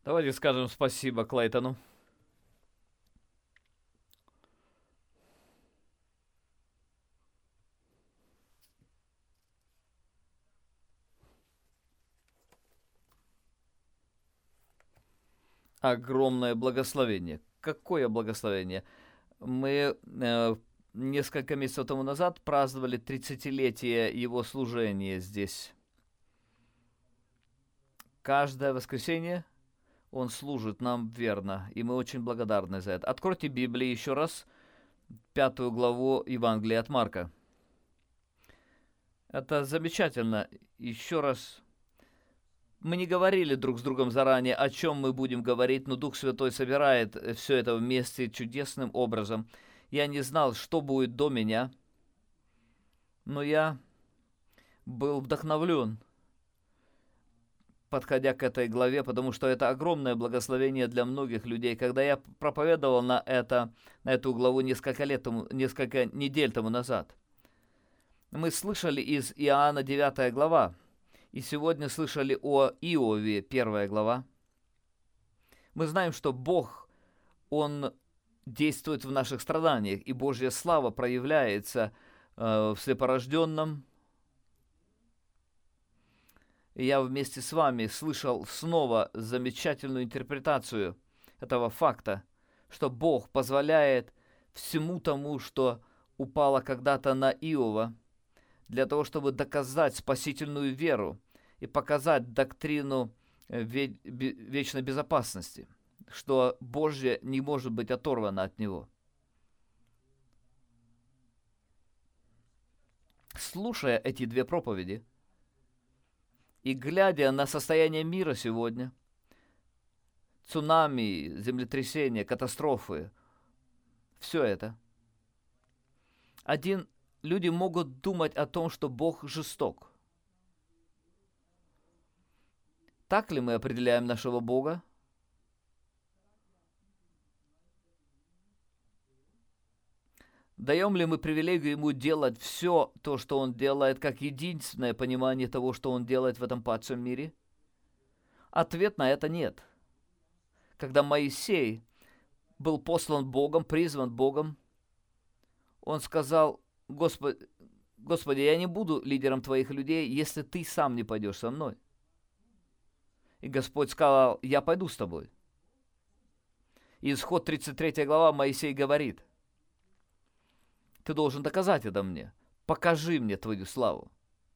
Давайте скажем спасибо Клейтону. Огромное благословение. Какое благословение? Мы несколько месяцев тому назад праздновали 30-летие его служения здесь. Каждое воскресенье он служит нам верно, и мы очень благодарны за это. Откройте Библию еще раз, 5 главу Евангелия от Марка. Это замечательно. Еще раз. Мы не говорили друг с другом заранее, о чем мы будем говорить, но Дух Святой собирает все это вместе чудесным образом. Я не знал, что будет до меня, но я был вдохновлен, подходя к этой главе, потому что это огромное благословение для многих людей. Когда я проповедовал на эту главу несколько недель тому назад, мы слышали из Иоанна 9 глава, и сегодня слышали о Иове 1 глава. Мы знаем, что Бог, Он действует в наших страданиях, и Божья слава проявляется в слепорожденном. И я вместе с вами слышал снова замечательную интерпретацию этого факта, что Бог позволяет всему тому, что упало когда-то на Иова, для того, чтобы доказать спасительную веру и показать доктрину вечной безопасности, что Божье не может быть оторвано от него. Слушая эти две проповеди и глядя на состояние мира сегодня, цунами, землетрясения, катастрофы, все это, люди могут думать о том, что Бог жесток. Так ли мы определяем нашего Бога? Даем ли мы привилегию Ему делать все то, что Он делает, как единственное понимание того, что Он делает в этом падшем мире? Ответ на это нет. Когда Моисей был послан Богом, призван Богом, он сказал: Господи, я не буду лидером Твоих людей, если Ты сам не пойдешь со мной. И Господь сказал: я пойду с тобой. Исход 33 глава, Моисей говорит: ты должен доказать это мне. Покажи мне Твою славу.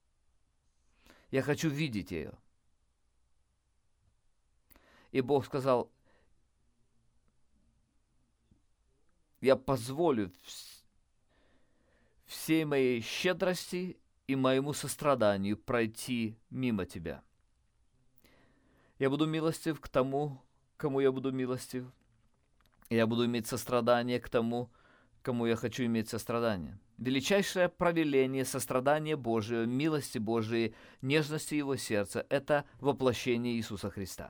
Я хочу видеть ее. И Бог сказал: я позволю всей моей щедрости и моему состраданию пройти мимо тебя. Я буду милостив к тому, кому я буду милостив. Я буду иметь сострадание к тому, кому я хочу иметь сострадание. Величайшее повеление, сострадание Божие, милости Божией, нежности Его сердца – это воплощение Иисуса Христа.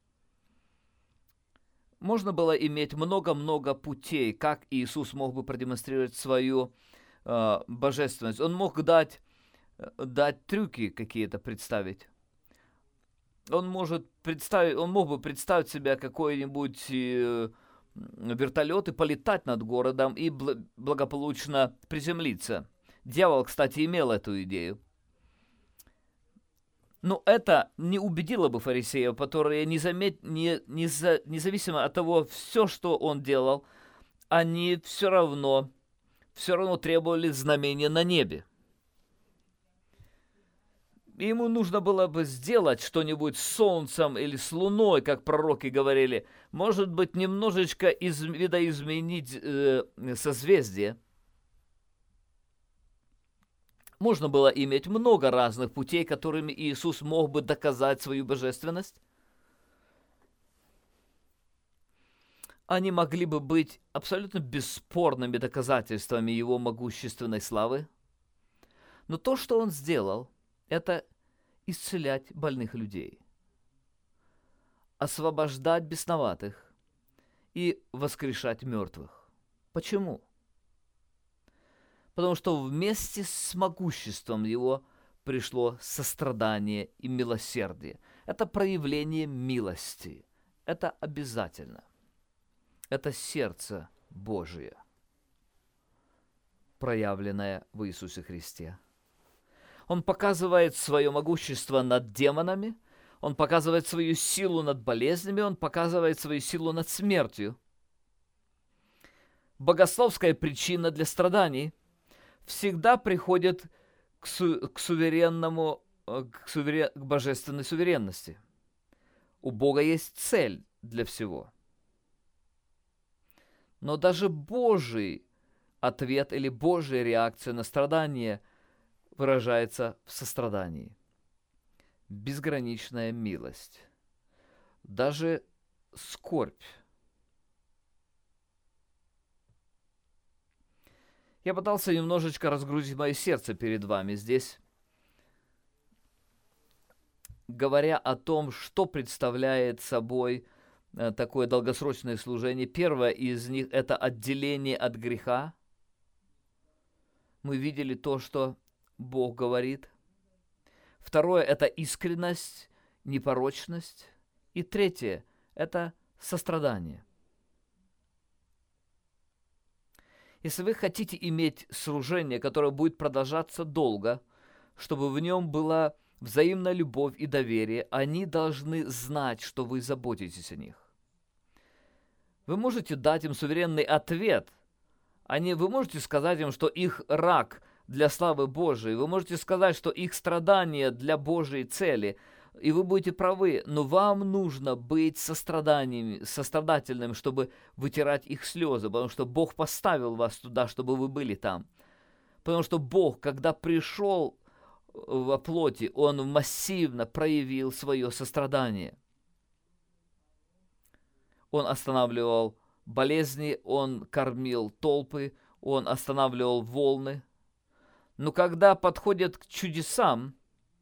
Можно было иметь много-много путей, как Иисус мог бы продемонстрировать свою божественность. Он мог дать трюки какие-то представить. Он мог бы представить себя какой-нибудь вертолет и полетать над городом и благополучно приземлиться. Дьявол, кстати, имел эту идею. Но это не убедило бы фарисеев, которые независимо от того, все, что он делал, они все равно требовали знамения на небе. Ему нужно было бы сделать что-нибудь с солнцем или с луной, как пророки говорили. Может быть, немножечко видоизменить созвездие. Можно было иметь много разных путей, которыми Иисус мог бы доказать свою божественность. Они могли бы быть абсолютно бесспорными доказательствами Его могущественной славы. Но то, что Он сделал, это исцелять больных людей, освобождать бесноватых и воскрешать мертвых. Почему? Потому что вместе с могуществом Его пришло сострадание и милосердие. Это проявление милости. это обязательно. Это сердце Божие, проявленное в Иисусе Христе. Он показывает свое могущество над демонами, Он показывает свою силу над болезнями, Он показывает свою силу над смертью. Богословская причина для страданий всегда приходит к божественной суверенности. У Бога есть цель для всего. Но даже Божий ответ или Божья реакция на страдание выражается в сострадании. Безграничная милость. Даже скорбь. Я пытался немножечко разгрузить мое сердце перед вами здесь, говоря о том, что представляет собой такое долгосрочное служение. Первое из них – это отделение от греха. Мы видели то, что Бог говорит. Второе – это искренность, непорочность. И третье – это сострадание. Если вы хотите иметь служение, которое будет продолжаться долго, чтобы в нем была взаимная любовь и доверие, они должны знать, что вы заботитесь о них. Вы можете дать им суверенный ответ. Вы можете сказать им, что их рак для славы Божией, вы можете сказать, что их страдания для Божьей цели, и вы будете правы, но вам нужно быть сострадательным, чтобы вытирать их слезы, потому что Бог поставил вас туда, чтобы вы были там. Потому что Бог, когда пришел во плоти, Он массивно проявил свое сострадание. Он останавливал болезни, Он кормил толпы, Он останавливал волны. Но когда подходят к чудесам,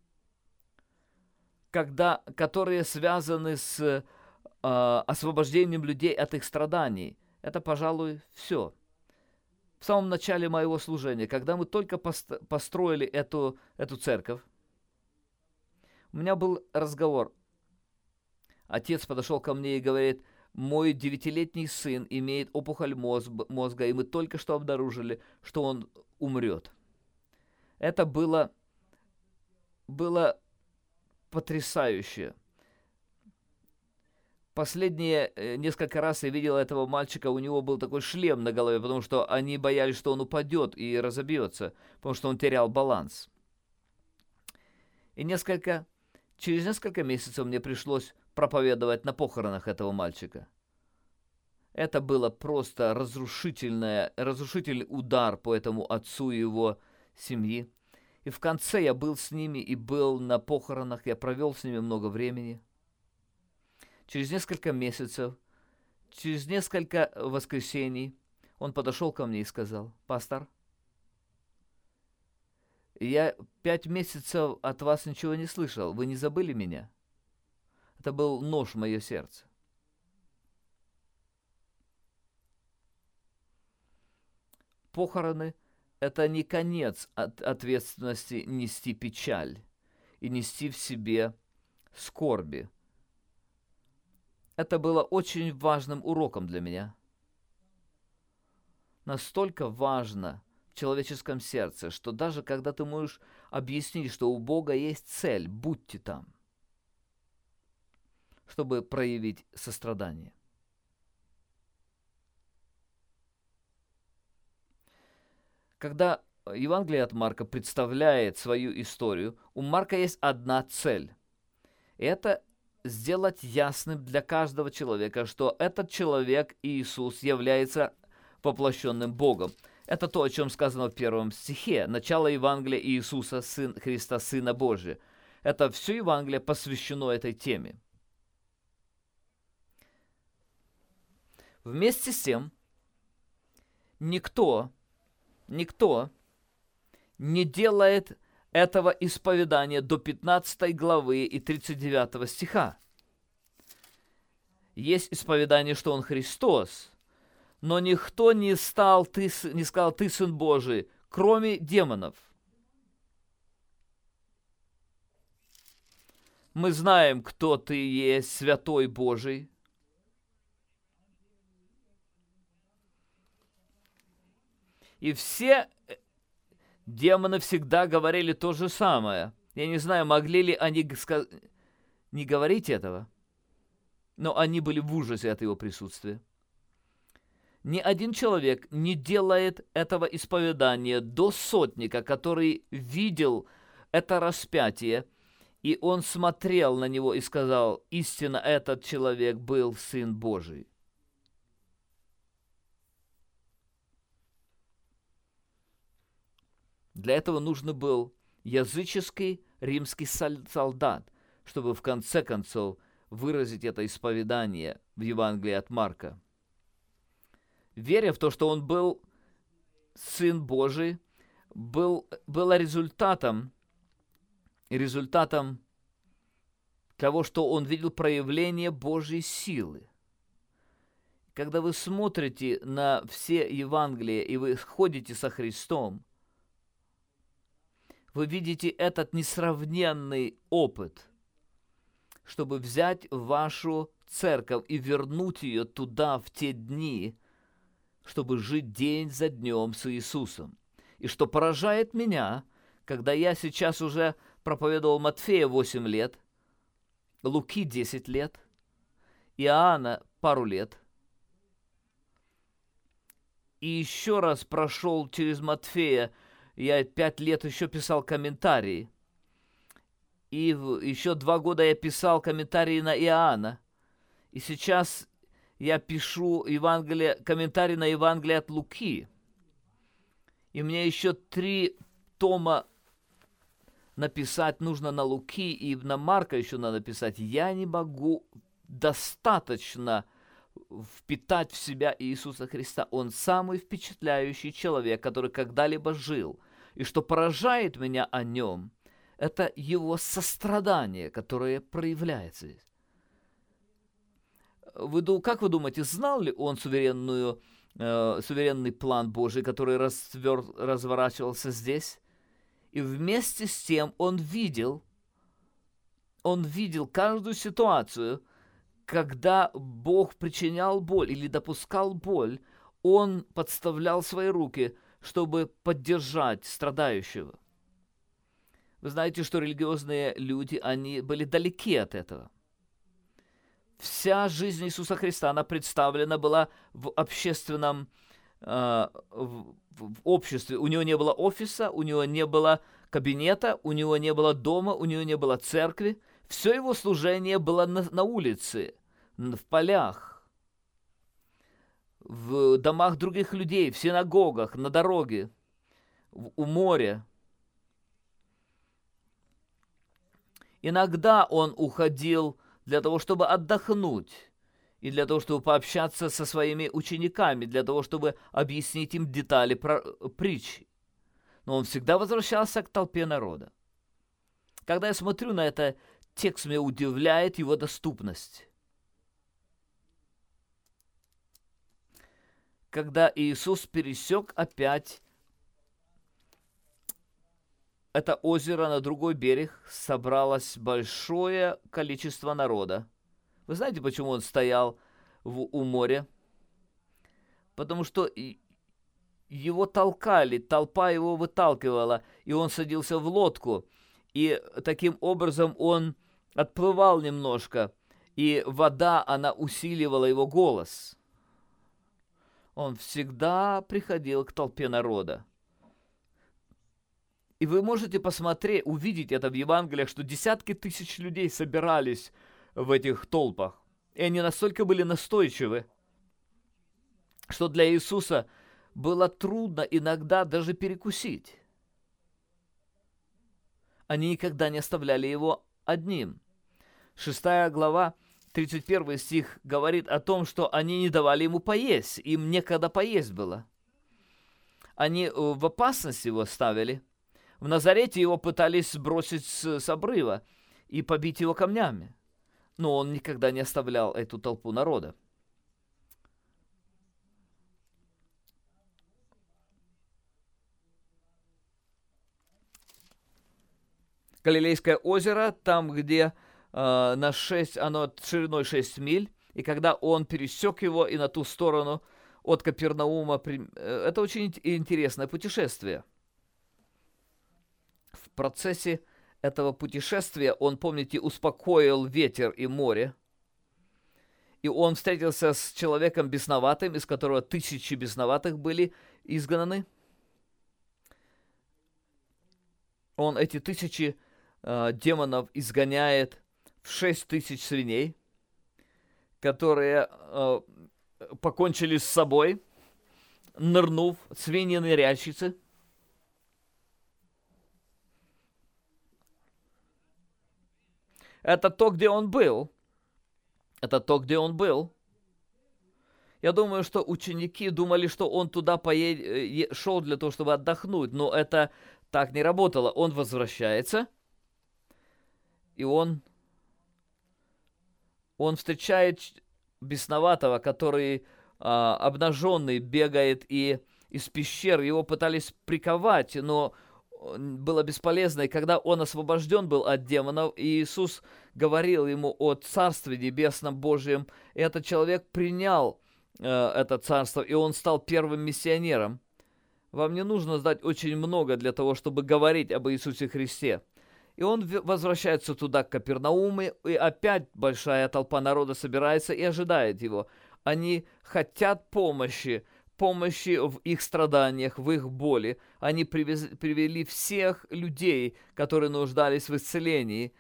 которые связаны с освобождением людей от их страданий, это, пожалуй, все. В самом начале моего служения, когда мы только построили эту церковь, у меня был разговор. Отец подошел ко мне и говорит: мой 9-летний сын имеет опухоль мозга, и мы только что обнаружили, что он умрет. Это было потрясающе. Последние несколько раз я видел этого мальчика, у него был такой шлем на голове, потому что они боялись, что он упадет и разобьется, потому что он терял баланс. И через несколько месяцев мне пришлось проповедовать на похоронах этого мальчика. Это было просто разрушительный удар по этому отцу и его семьи. И в конце я был с ними и был на похоронах, я провел с ними много времени. Через несколько месяцев, через несколько воскресений он подошел ко мне и сказал: пастор, я 5 месяцев от вас ничего не слышал, вы не забыли меня? Это был нож в мое сердце. Похороны – это не конец ответственности нести печаль и нести в себе скорби. Это было очень важным уроком для меня. Настолько важно в человеческом сердце, что даже когда ты можешь объяснить, что у Бога есть цель, будьте там, чтобы проявить сострадание. Когда Евангелие от Марка представляет свою историю, у Марка есть одна цель. И это сделать ясным для каждого человека, что этот человек, Иисус, является воплощенным Богом. Это то, о чем сказано в 1 стихе. Начало Евангелия Иисуса, Сын Христа, Сына Божия. Это все Евангелие посвящено этой теме. Вместе с тем, никто не делает этого исповедания до 15 главы и 39 стиха. Есть исповедание, что Он Христос, но никто не сказал: «Ты Сын Божий», кроме демонов. Мы знаем, кто Ты есть, Святой Божий, И все демоны всегда говорили то же самое. Я не знаю, могли ли они не говорить этого, но они были в ужасе от его присутствия. Ни один человек не делает этого исповедания до сотника, который видел это распятие, и он смотрел на него и сказал: истинно этот человек был Сын Божий. Для этого нужен был языческий римский солдат, чтобы в конце концов выразить это исповедание в Евангелии от Марка. Веря в то, что он был Сын Божий, было результатом того, что он видел проявление Божьей силы. Когда вы смотрите на все Евангелия и вы ходите со Христом, вы видите этот несравненный опыт, чтобы взять вашу церковь и вернуть ее туда в те дни, чтобы жить день за днем с Иисусом. И что поражает меня, когда я сейчас уже проповедовал Матфея 8 лет, Луки 10 лет, Иоанна пару лет, и еще раз прошел через Матфея, я 5 лет еще писал комментарии, и еще 2 года я писал комментарии на Иоанна, и сейчас я пишу комментарий на Евангелие от Луки, и мне еще 3 тома написать нужно на Луки, и на Марка еще надо писать. Я не могу достаточно впитать в себя Иисуса Христа. Он самый впечатляющий человек, который когда-либо жил. И что поражает меня о нем, это его сострадание, которое проявляется здесь. Как вы думаете, знал ли он суверенный план Божий, который разворачивался здесь? И вместе с тем он видел каждую ситуацию, когда Бог причинял боль или допускал боль, он подставлял свои руки, чтобы поддержать страдающего. Вы знаете, что религиозные люди, они были далеки от этого. Вся жизнь Иисуса Христа, она представлена была в общественном в обществе. У него не было офиса, у него не было кабинета, у него не было дома, у него не было церкви. Все его служение было на улице, в полях, в домах других людей, в синагогах, на дороге, у моря. Иногда он уходил для того, чтобы отдохнуть, и для того, чтобы пообщаться со своими учениками, для того, чтобы объяснить им детали притчи. Но он всегда возвращался к толпе народа. Когда я смотрю на это, текст меня удивляет его доступность. Когда Иисус пересек опять это озеро на другой берег, собралось большое количество народа. Вы знаете, почему он стоял у моря? Потому что его толкали, толпа его выталкивала, и он садился в лодку. И таким образом он отплывал немножко, и вода, она усиливала его голос. Он всегда приходил к толпе народа. И вы можете увидеть это в Евангелиях, что десятки тысяч людей собирались в этих толпах. И они настолько были настойчивы, что для Иисуса было трудно иногда даже перекусить. Они никогда не оставляли его одним. 6 глава, 31 стих говорит о том, что они не давали ему поесть, им некогда поесть было. Они в опасность его ставили. В Назарете его пытались сбросить с обрыва и побить его камнями. Но он никогда не оставлял эту толпу народа. Галилейское озеро, там, где оно шириной 6 миль, и когда он пересек его и на ту сторону, от Капернаума. Это очень интересное путешествие. В процессе этого путешествия он, помните, успокоил ветер и море. И он встретился с человеком бесноватым, из которого 1000 бесноватых были изгнаны. Он эти 1000 демонов изгоняет в 6000 свиней, которые покончили с собой, нырнув, свиньи-ныряльщицы. Это то, где он был. Это то, где он был. Я думаю, что ученики думали, что он туда шел для того, чтобы отдохнуть, но это так не работало. Он возвращается, и он встречает бесноватого, который обнаженный бегает и из пещер. Его пытались приковать, но было бесполезно. И когда он освобожден был от демонов, Иисус говорил ему о Царстве Небесном Божьем, и этот человек принял это царство, и он стал первым миссионером. Вам не нужно знать очень много для того, чтобы говорить об Иисусе Христе. И он возвращается туда, к Капернауму, и опять большая толпа народа собирается и ожидает его. Они хотят помощи в их страданиях, в их боли. Они привели всех людей, которые нуждались в исцелении,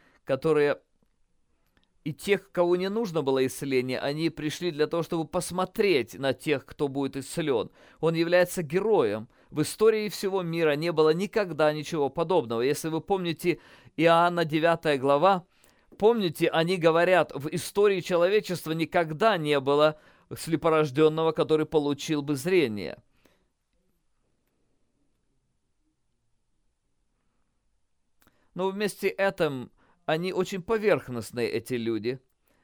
и тех, кого не нужно было исцеление, они пришли для того, чтобы посмотреть на тех, кто будет исцелен. Он является героем. В истории всего мира не было никогда ничего подобного. Если вы помните Иоанна 9 глава, помните, они говорят, в истории человечества никогда не было слепорожденного, который получил бы зрение. Но вместе этом они очень поверхностные, эти люди.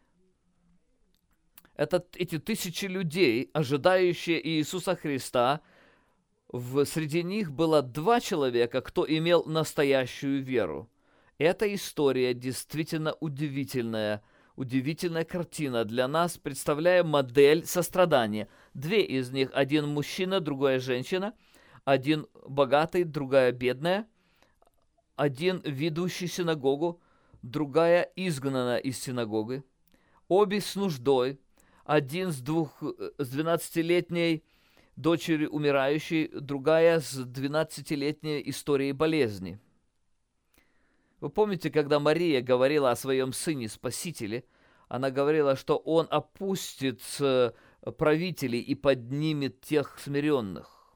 Эти 1000 людей, ожидающие Иисуса Христа, среди них было 2 человека, кто имел настоящую веру. Эта история действительно удивительная картина для нас, представляя модель сострадания. 2 из них, один мужчина, другая женщина, один богатый, другая бедная, один ведущий синагогу, другая изгнана из синагоги, обе с нуждой, один с 12-летней дочерью умирающей, другая с 12-летней историей болезни. Вы помните, когда Мария говорила о своем сыне Спасителе, она говорила, что он опустит правителей и поднимет тех смиренных.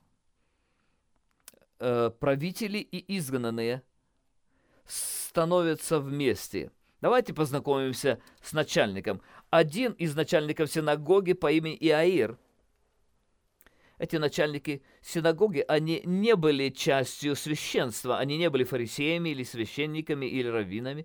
Правители и изгнанные становятся вместе. Давайте познакомимся с начальником. Один из начальников синагоги по имени Иаир. Эти начальники синагоги, они не были частью священства, они не были фарисеями или священниками или раввинами,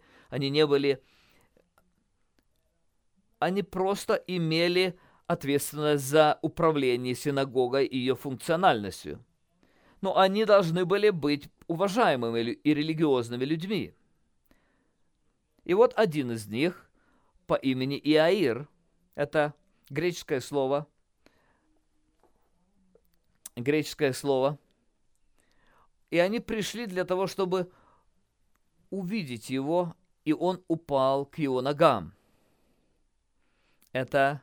они просто имели ответственность за управление синагогой и ее функциональностью. Но они должны были быть уважаемыми и религиозными людьми. И вот один из них по имени Иаир, это греческое слово, и они пришли для того, чтобы увидеть его, и он упал к его ногам. Это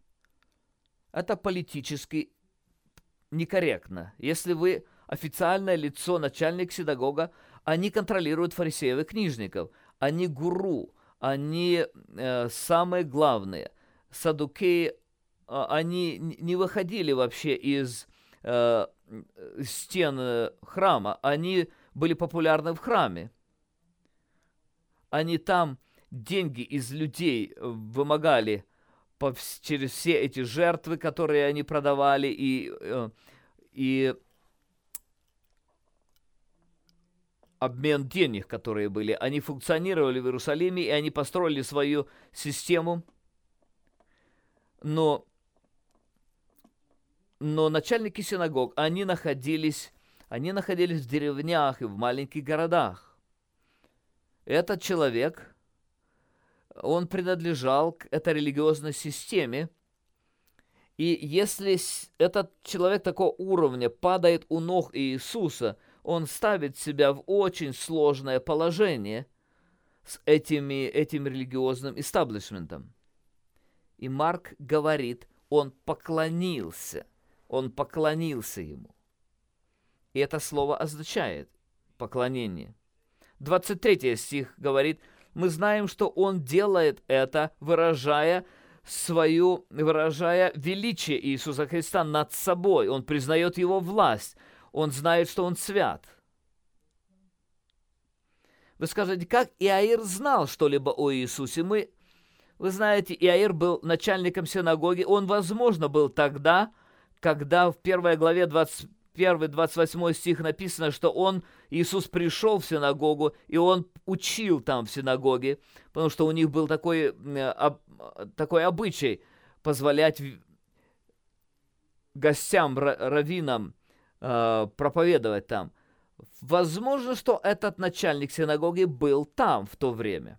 политически некорректно. Если вы официальное лицо, начальник синагога, они контролируют фарисеев и книжников. Они гуру, они самые главные. Саддукеи, они не выходили вообще из стен храма. Они были популярны в храме. Они там деньги из людей вымогали через все эти жертвы, которые они продавали, и обмен денег, которые были. Они функционировали в Иерусалиме, и они построили свою систему. Но начальники синагог, они находились в деревнях и в маленьких городах. Этот человек, он принадлежал к этой религиозной системе, И если этот человек такого уровня падает у ног Иисуса, он ставит себя в очень сложное положение с этим религиозным истаблишментом. И Марк говорит, он поклонился ему. И это слово означает поклонение. 23 стих говорит, мы знаем, что он делает это, выражая величие Иисуса Христа над собой. Он признает его власть. Он знает, что он свят. Вы скажете, как Иаир знал что-либо о Иисусе? Вы знаете, Иаир был начальником синагоги. Он, возможно, был тогда, когда в 1 главе 21-28 стих написано, что Иисус пришел в синагогу, и он учил там в синагоге, потому что у них был такой обычай позволять гостям, раввинам проповедовать там. Возможно, что этот начальник синагоги был там в то время.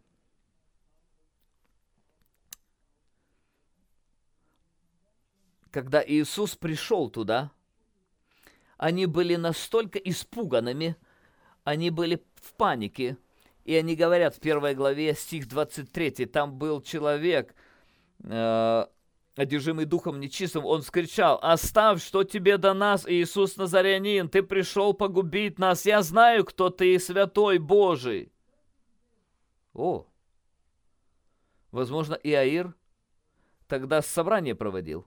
Когда Иисус пришел туда, они были настолько испуганными, они были в панике. И они говорят в 1 главе, стих 23, там был человек, одержимый духом нечистым, он вскричал: «Оставь, что тебе до нас, Иисус Назарянин, ты пришел погубить нас, я знаю, кто ты, Святой Божий». О, возможно, Иаир тогда собрание проводил.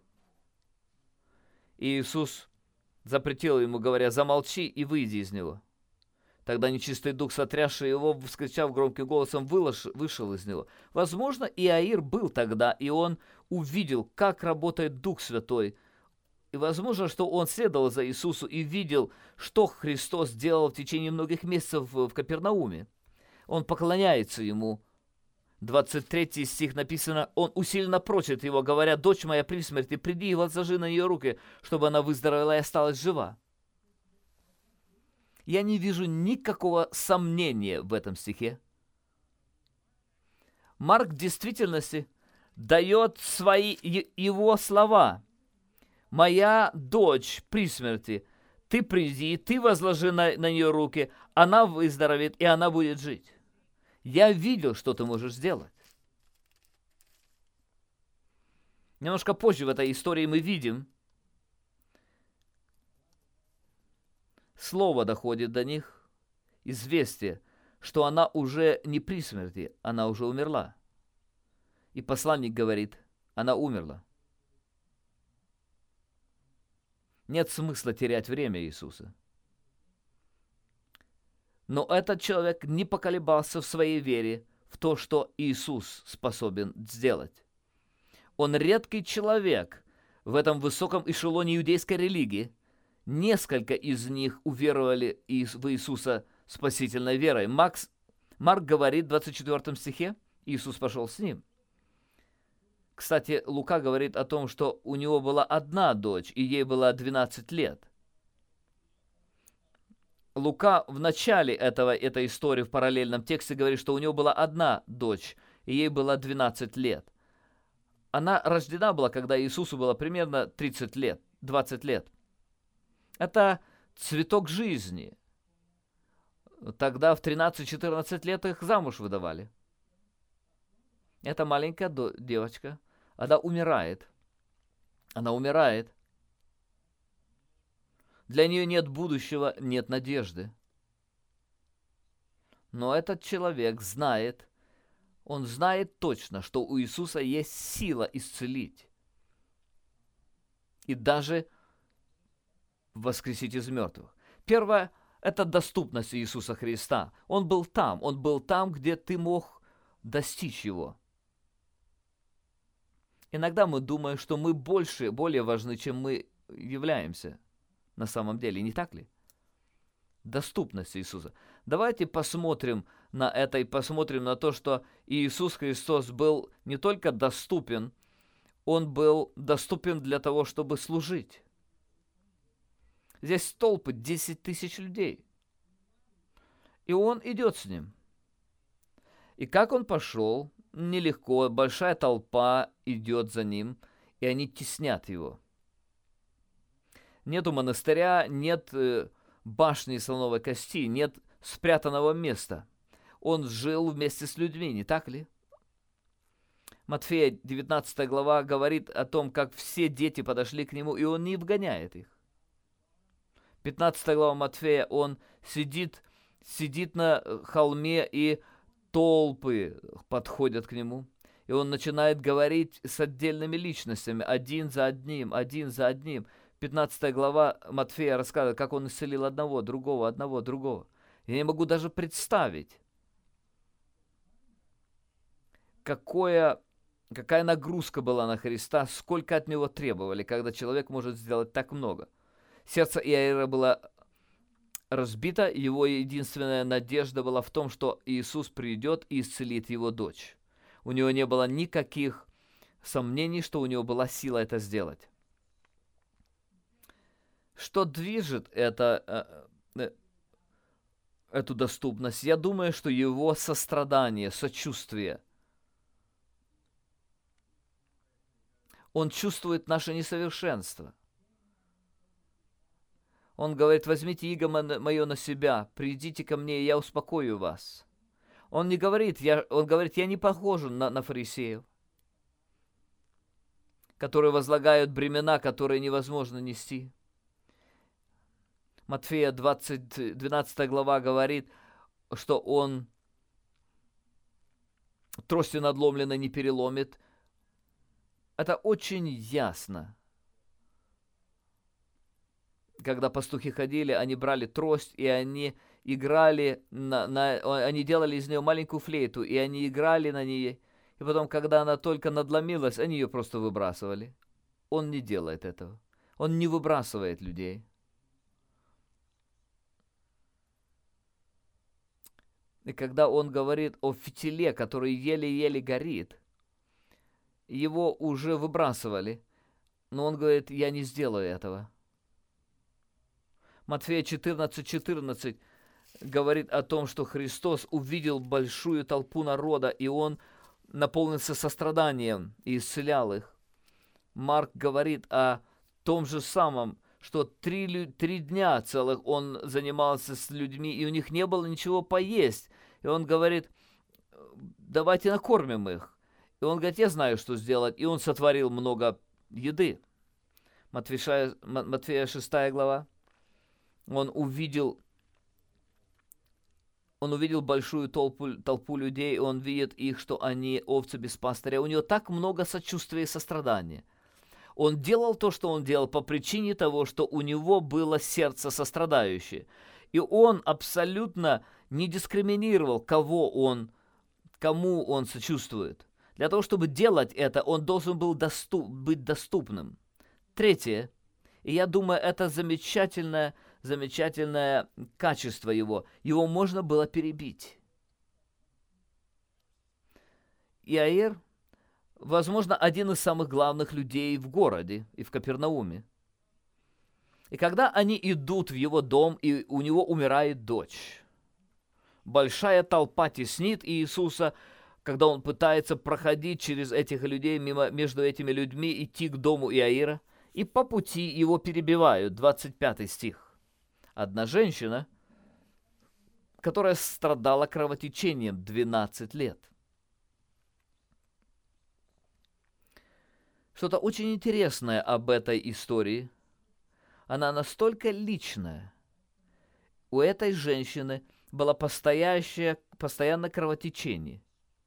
И Иисус запретил ему, говоря: «Замолчи и выйди из него». Тогда нечистый дух, сотрясший его, вскричав громким голосом, вышел из него. Возможно, Иаир был тогда, и он увидел, как работает Дух Святой. И возможно, что он следовал за Иисусом и видел, что Христос делал в течение многих месяцев в Капернауме. Он поклоняется ему. 23 стих написано: он усиленно просит его, говоря: «Дочь моя при смерти, приди и возложи на нее руки, чтобы она выздоровела и осталась жива». Я не вижу никакого сомнения в этом стихе. Марк в действительности дает его слова. «Моя дочь при смерти, ты приди, ты возложи на нее руки, она выздоровеет, и она будет жить». Я видел, что ты можешь сделать. Немножко позже в этой истории мы видим, слово доходит до них, известие, что она уже не при смерти, она уже умерла. И посланник говорит: она умерла. Нет смысла терять время Иисуса. Но этот человек не поколебался в своей вере в то, что Иисус способен сделать. Он редкий человек в этом высоком эшелоне иудейской религии. Несколько из них уверовали в Иисуса спасительной верой. Марк говорит в 24 стихе, Иисус пошел с ним. Кстати, Лука говорит о том, что у него была одна дочь, и ей было 12 лет. Лука в начале этой истории в параллельном тексте говорит, что у него была одна дочь, и ей было 12 лет. Она рождена была, когда Иисусу было примерно 30 лет, 20 лет. Это цветок жизни. Тогда в 13-14 лет их замуж выдавали. Эта маленькая девочка, она умирает. Она умирает. Для нее нет будущего, нет надежды. Но этот человек знает, он знает точно, что у Иисуса есть сила исцелить. И даже воскресить из мертвых. Первое – это доступность Иисуса Христа. Он был там, где ты мог достичь Его. Иногда мы думаем, что мы более важны, чем мы являемся на самом деле, не так ли? Доступность Иисуса. Давайте посмотрим на это и посмотрим на то, что Иисус Христос был не только доступен, Он был доступен для того, чтобы служить. Здесь толпы, 10 тысяч людей. И Он идет с ним. И как Он пошел, нелегко, большая толпа идет за Ним, и они теснят Его. Нету монастыря, нет башни слоновой кости, нет спрятанного места. Он жил вместе с людьми, не так ли? Матфея 19 глава говорит о том, как все дети подошли к нему, и он не вгоняет их. 15 глава Матфея, он сидит на холме, и толпы подходят к нему. И он начинает говорить с отдельными личностями, один за одним. 15 глава Матфея рассказывает, как он исцелил одного, другого. Я не могу даже представить, какая нагрузка была на Христа, сколько от него требовали, когда человек может сделать так много. Сердце Иаира было разбито, его единственная надежда была в том, что Иисус придет и исцелит его дочь. У него не было никаких сомнений, что у него была сила это сделать. Что движет эту доступность? Я думаю, что его сострадание, сочувствие. Он чувствует наше несовершенство. Он говорит: возьмите иго мое на себя, придите ко мне, и я успокою вас. Он говорит, я не похож на фарисеев, которые возлагают бремена, которые невозможно нести. Матфея 12 глава говорит, что он тростью надломленной не переломит. Это очень ясно. Когда пастухи ходили, они брали трость, и они играли, они делали из нее маленькую флейту, и они играли на ней. И потом, когда она только надломилась, они ее просто выбрасывали. Он не делает этого. Он не выбрасывает людей. И когда он говорит о фитиле, который еле-еле горит, его уже выбрасывали, но он говорит: я не сделаю этого. Матфея 14:14 говорит о том, что Христос увидел большую толпу народа, и он наполнился состраданием и исцелял их. Марк говорит о том же самом, что 3 дня целых он занимался с людьми, и у них не было ничего поесть. И он говорит: давайте накормим их. И он говорит: я знаю, что сделать. И он сотворил много еды. Матфея 6 глава. Он увидел большую толпу людей, и он видит их, что они овцы без пастыря. У него так много сочувствия и сострадания. Он делал то, что он делал, по причине того, что у него было сердце сострадающее. И он абсолютно не дискриминировал, кому он сочувствует. Для того, чтобы делать это, он должен был быть доступным. Третье, и я думаю, это замечательное качество его. Его можно было перебить. Иаир, возможно, один из самых главных людей в городе и в Капернауме. И когда они идут в его дом, и у него умирает дочь, большая толпа теснит Иисуса, когда он пытается проходить через этих людей, между этими людьми, идти к дому Иаира, и по пути его перебивают. 25 стих. Одна женщина, которая страдала кровотечением 12 лет. Что-то очень интересное об этой истории. Она настолько личная. У этой женщины было постоянное кровотечение.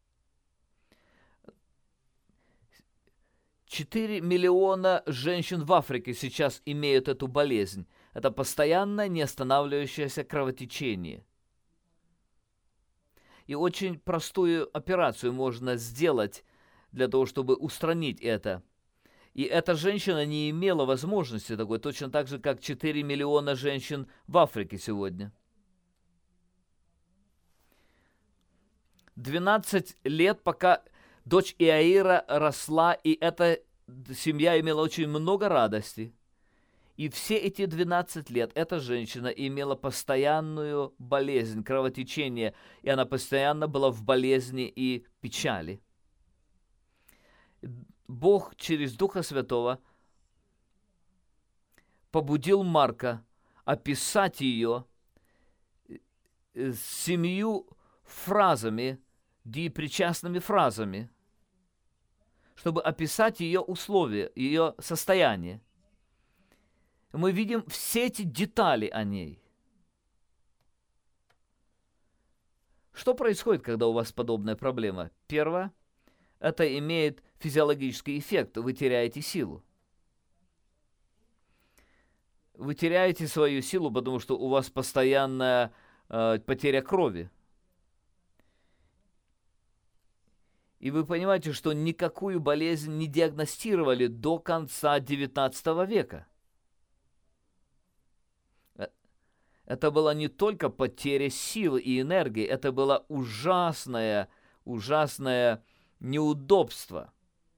4 миллиона женщин в Африке сейчас имеют эту болезнь. Это постоянное неостанавливающееся кровотечение. И очень простую операцию можно сделать для того, чтобы устранить это. И эта женщина не имела возможности такой, точно так же, как 4 миллиона женщин в Африке сегодня. 12 лет, пока дочь Иаира росла, и эта семья имела очень много радости. И все эти 12 лет эта женщина имела постоянную болезнь, кровотечение, и она постоянно была в болезни и печали. Бог через Духа Святого побудил Марка описать ее 7 фразами, депричастными фразами, чтобы описать ее условия, ее состояние. Мы видим все эти детали о ней. Что происходит, когда у вас подобная проблема? Первое, это имеет физиологический эффект, вы теряете силу. Вы теряете свою силу, потому что у вас постоянная потеря крови. И вы понимаете, что никакую болезнь не диагностировали до конца XIX века. Это была не только потеря силы и энергии, это было ужасное неудобство.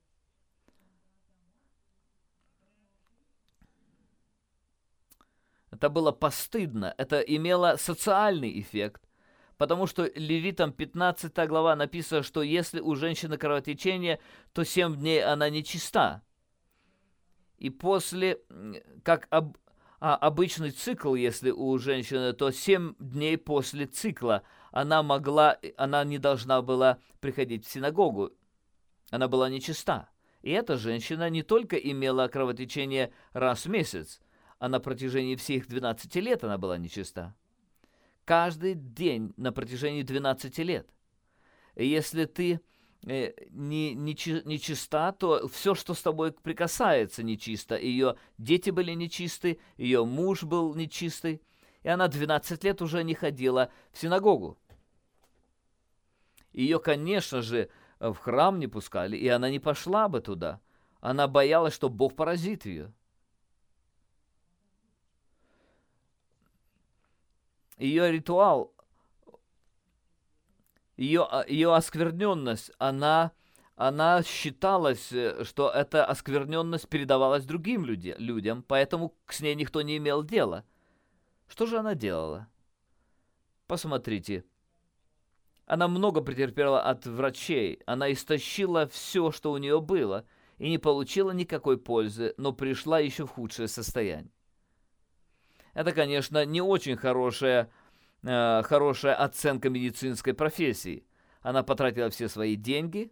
Это было постыдно, это имело социальный эффект, потому что Левитам 15 глава написано, что если у женщины кровотечение, то 7 дней она нечиста. И после, как обычный цикл, если у женщины, то 7 дней после цикла она не должна была приходить в синагогу, она была нечиста. И эта женщина не только имела кровотечение раз в месяц, а на протяжении всех 12 лет она была нечиста. Каждый день на протяжении 12 лет. И если ты нечиста, то все, что с тобой прикасается, нечисто. Ее дети были нечисты, ее муж был нечистый, и она 12 лет уже не ходила в синагогу. Ее, конечно же, в храм не пускали, и она не пошла бы туда. Она боялась, что Бог поразит ее. Ее ритуал, ее оскверненность, она считалась, что эта оскверненность передавалась другим людям, поэтому с ней никто не имел дела. Что же она делала? Посмотрите. Она много претерпела от врачей, она истощила все, что у нее было, и не получила никакой пользы, но пришла еще в худшее состояние. Это, конечно, не очень хорошая оценка медицинской профессии. Она потратила все свои деньги,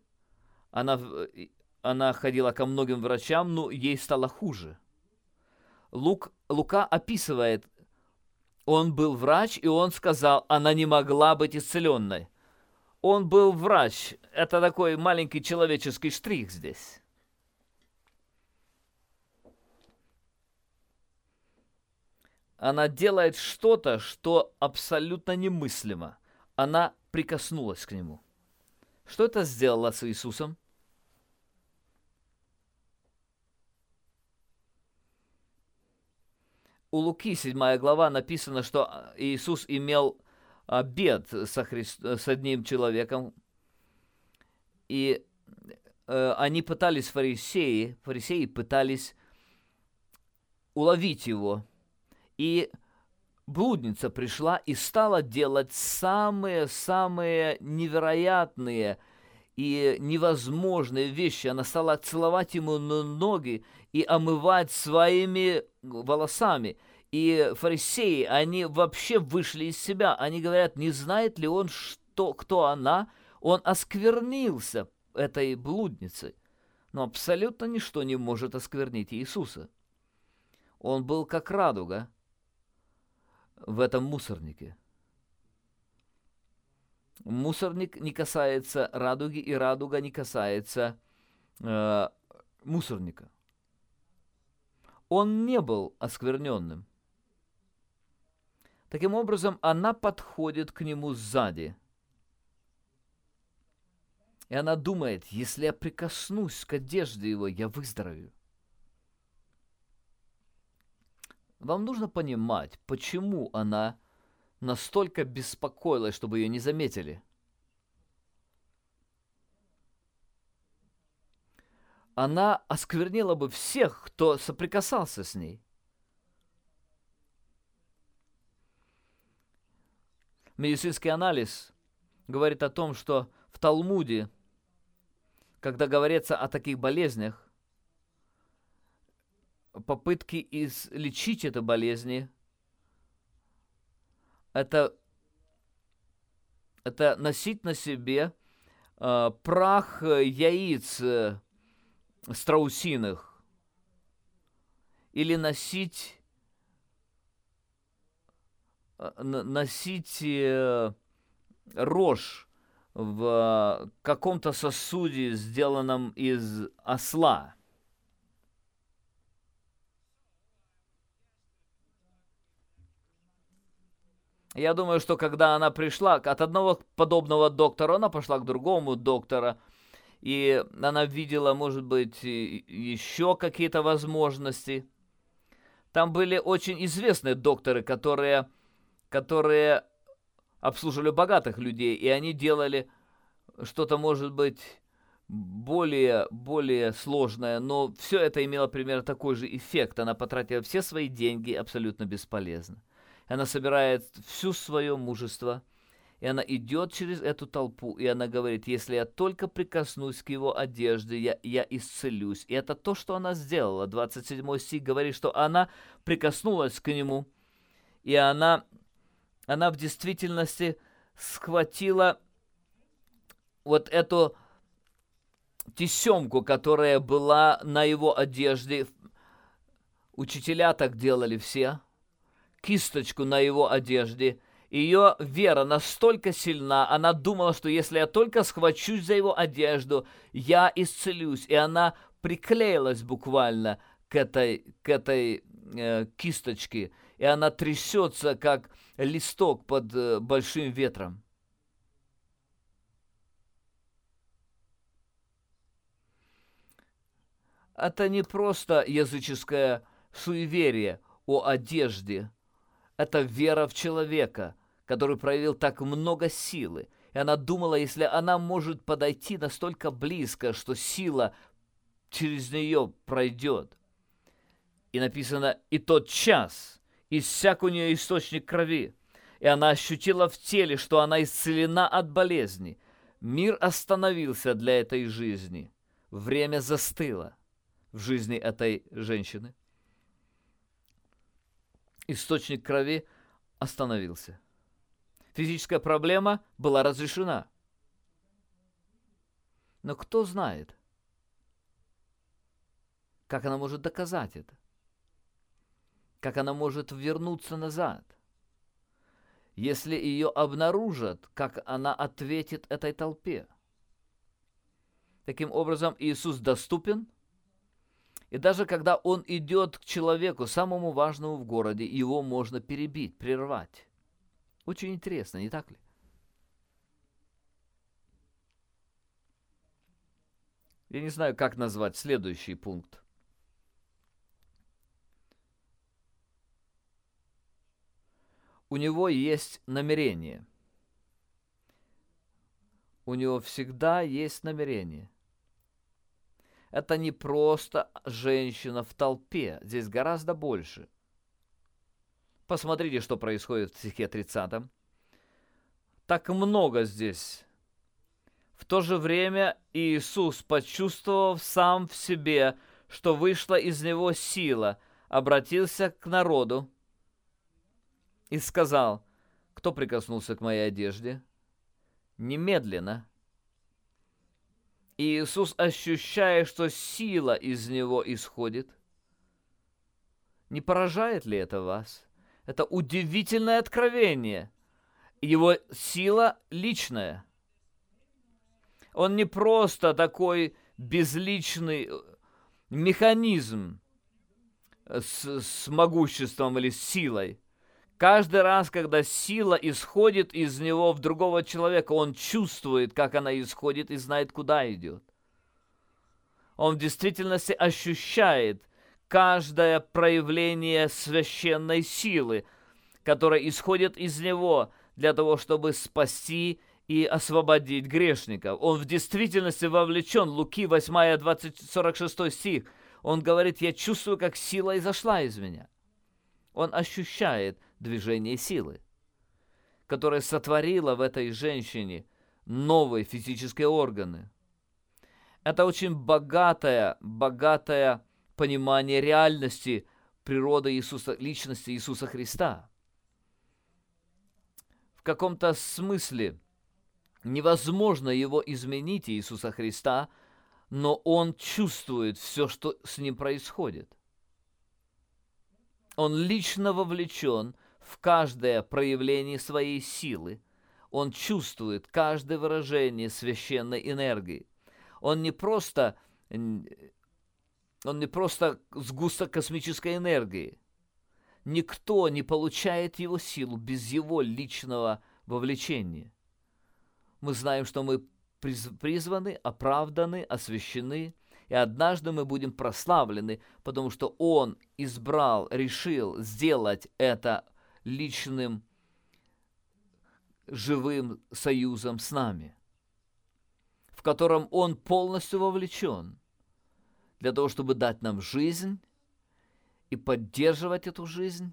она ходила ко многим врачам, но ей стало хуже. Лука описывает, он был врач, и он сказал, она не могла быть исцеленной. Он был врач. Это такой маленький человеческий штрих здесь. Она делает что-то, что абсолютно немыслимо. Она прикоснулась к нему. Что это сделало с Иисусом? У Луки 7 глава написано, что Иисус имел обед с одним человеком, и они пытались, фарисеи пытались уловить его. И блудница пришла и стала делать самые невероятные и невозможные вещи. Она стала целовать ему ноги и омывать своими волосами. И фарисеи, они вообще вышли из себя. Они говорят, не знает ли он, кто она? Он осквернился этой блудницей. Но абсолютно ничто не может осквернить Иисуса. Он был как радуга в этом мусорнике. Мусорник не касается радуги, и радуга не касается мусорника. Он не был оскверненным. Таким образом, она подходит к нему сзади. И она думает, если я прикоснусь к одежде его, я выздоровею. Вам нужно понимать, почему она настолько беспокоилась, чтобы ее не заметили. Она осквернила бы всех, кто соприкасался с ней. Медицинский анализ говорит о том, что в Талмуде, когда говорится о таких болезнях, попытки излечить эту болезнь, это носить на себе прах яиц страусиных или носить рожь в каком-то сосуде, сделанном из осла. Я думаю, что когда она пришла от одного подобного доктора, она пошла к другому доктору, и она видела, может быть, еще какие-то возможности. Там были очень известные докторы, которые обслуживали богатых людей, и они делали что-то, может быть, более сложное, но все это имело примерно такой же эффект. Она потратила все свои деньги абсолютно бесполезно. Она собирает всю свое мужество, и она идет через эту толпу, и она говорит: если я только прикоснусь к его одежде, я исцелюсь. И это то, что она сделала. 27 стих говорит, что она прикоснулась к нему, и она в действительности схватила вот эту тесемку, которая была на его одежде. Учителя так делали все. Кисточку на его одежде. Ее вера настолько сильна, она думала, что если я только схвачусь за его одежду, я исцелюсь. И она приклеилась буквально к этой кисточке. И она трясется, как листок под большим ветром. Это не просто языческое суеверие о одежде. Это вера в человека, который проявил так много силы. И она думала, если она может подойти настолько близко, что сила через нее пройдет. И написано: и тот час иссяк у нее источник крови. И она ощутила в теле, что она исцелена от болезни. Мир остановился для этой жизни. Время застыло в жизни этой женщины. Источник крови остановился. Физическая проблема была разрешена. Но кто знает, как она может доказать это? Как она может вернуться назад? Если ее обнаружат, как она ответит этой толпе? Таким образом, Иисус доступен. И даже когда он идет к человеку, самому важному в городе, его можно перебить, прервать. Очень интересно, не так ли? Я не знаю, как назвать следующий пункт. У него есть намерение. У него всегда есть намерение. Это не просто женщина в толпе. Здесь гораздо больше. Посмотрите, что происходит в стихе 30. Так много здесь. В то же время Иисус, почувствовав сам в себе, что вышла из него сила, обратился к народу и сказал: кто прикоснулся к моей одежде? Немедленно. И Иисус, ощущая, что сила из него исходит. Не поражает ли это вас? Это удивительное откровение. Его сила личная. Он не просто такой безличный механизм с могуществом или с силой. Каждый раз, когда сила исходит из него в другого человека, он чувствует, как она исходит, и знает, куда идет. Он в действительности ощущает каждое проявление священной силы, которая исходит из него для того, чтобы спасти и освободить грешников. Он в действительности вовлечен. Луки 8, 46 стих. Он говорит: я чувствую, как сила изошла из меня. Он ощущает движение силы, которая сотворила в этой женщине новые физические органы. Это очень богатая понимание реальности природы Иисуса, личности Иисуса Христа. В каком-то смысле невозможно его изменить, Иисуса Христа, но он чувствует все, что с ним происходит. Он лично вовлечен в каждое проявление своей силы. Он чувствует каждое выражение священной энергии. Он не просто сгусток космической энергии. Никто не получает его силу без его личного вовлечения. Мы знаем, что мы призваны, оправданы, освящены, и однажды мы будем прославлены, потому что Он избрал, решил сделать это личным, живым союзом с нами, в котором Он полностью вовлечен, для того, чтобы дать нам жизнь и поддерживать эту жизнь,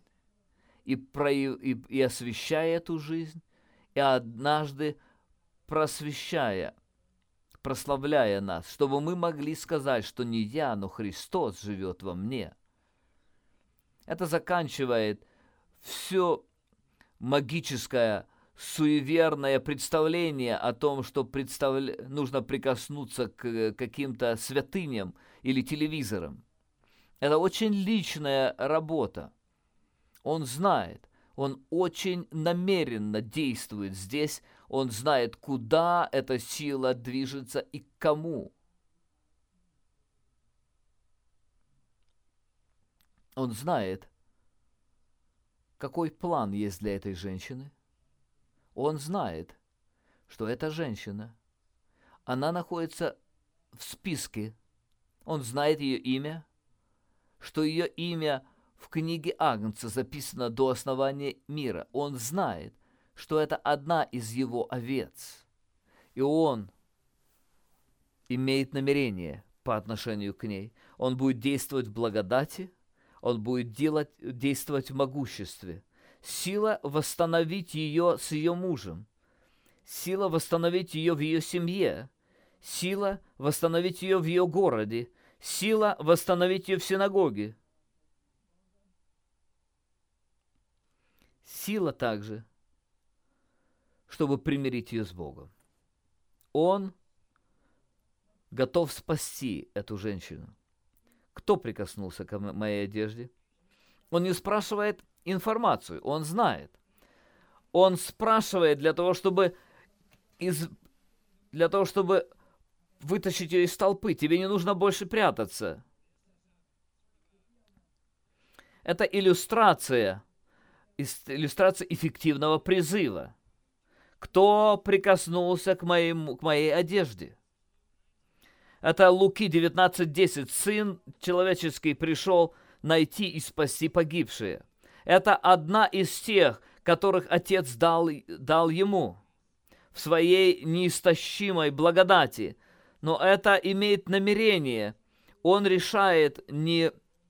и освещая эту жизнь, и однажды просвещая, прославляя нас, чтобы мы могли сказать, что не я, но Христос живет во мне. Это заканчивает все магическое, суеверное представление о том, что нужно прикоснуться к каким-то святыням или телевизорам. Это очень личная работа. Он знает, он очень намеренно действует здесь, он знает, куда эта сила движется и к кому. Он знает, какой план есть для этой женщины. Он знает, что эта женщина, она находится в списке. Он знает ее имя, что ее имя в книге Агнца записано до основания мира. Он знает, что это одна из его овец. И он имеет намерение по отношению к ней. Он будет действовать в благодати, он будет действовать в могуществе. Сила восстановить ее с ее мужем. Сила восстановить ее в ее семье. Сила восстановить ее в ее городе. Сила восстановить ее в синагоге. Сила также, чтобы примирить ее с Богом. Он готов спасти эту женщину. Кто прикоснулся к моей одежде? Он не спрашивает информацию, он знает. Он спрашивает для того, чтобы вытащить ее из толпы. Тебе не нужно больше прятаться. Это иллюстрация эффективного призыва. Кто прикоснулся к моей одежде? Это Луки 19:10. Сын человеческий пришел найти и спасти погибшие. Это одна из тех, которых Отец дал ему в своей неистощимой благодати. Но это имеет намерение. Он решает не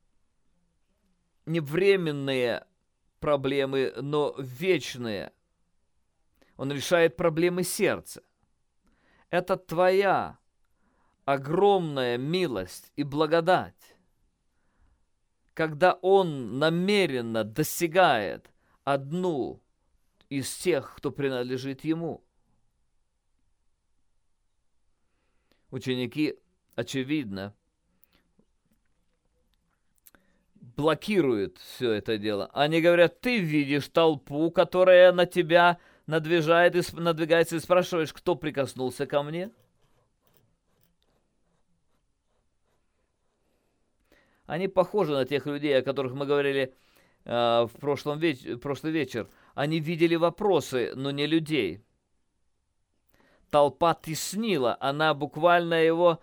временные проблемы, но вечные. Он решает проблемы сердца. Это твоя огромная милость и благодать, когда Он намеренно достигает одну из тех, кто принадлежит Ему. Ученики, очевидно, блокируют все это дело. Они говорят: ты видишь толпу, которая на тебя надвигается, и спрашиваешь, кто прикоснулся ко мне? Они похожи на тех людей, о которых мы говорили в прошлый вечер. Они видели вопросы, но не людей. Толпа теснила, она буквально его